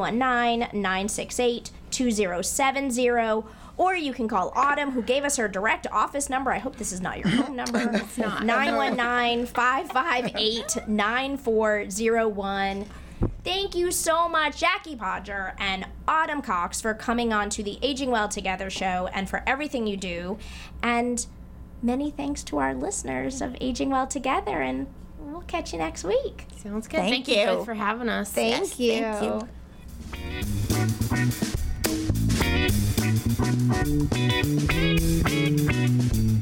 [SPEAKER 1] 919-968-2070, or you can call Autumn, who gave us her direct office number. I hope this is not your home number. It's not. 919-558-9401. Thank you so much, Jackie Podger and Autumn Cox, for coming on to the Aging Well Together show and for everything you do. And many thanks to our listeners of Aging Well Together, and we'll catch you next week.
[SPEAKER 4] Sounds good.
[SPEAKER 3] Thank
[SPEAKER 4] you
[SPEAKER 3] you
[SPEAKER 4] both for having us.
[SPEAKER 1] Thank you.
[SPEAKER 3] Thank you.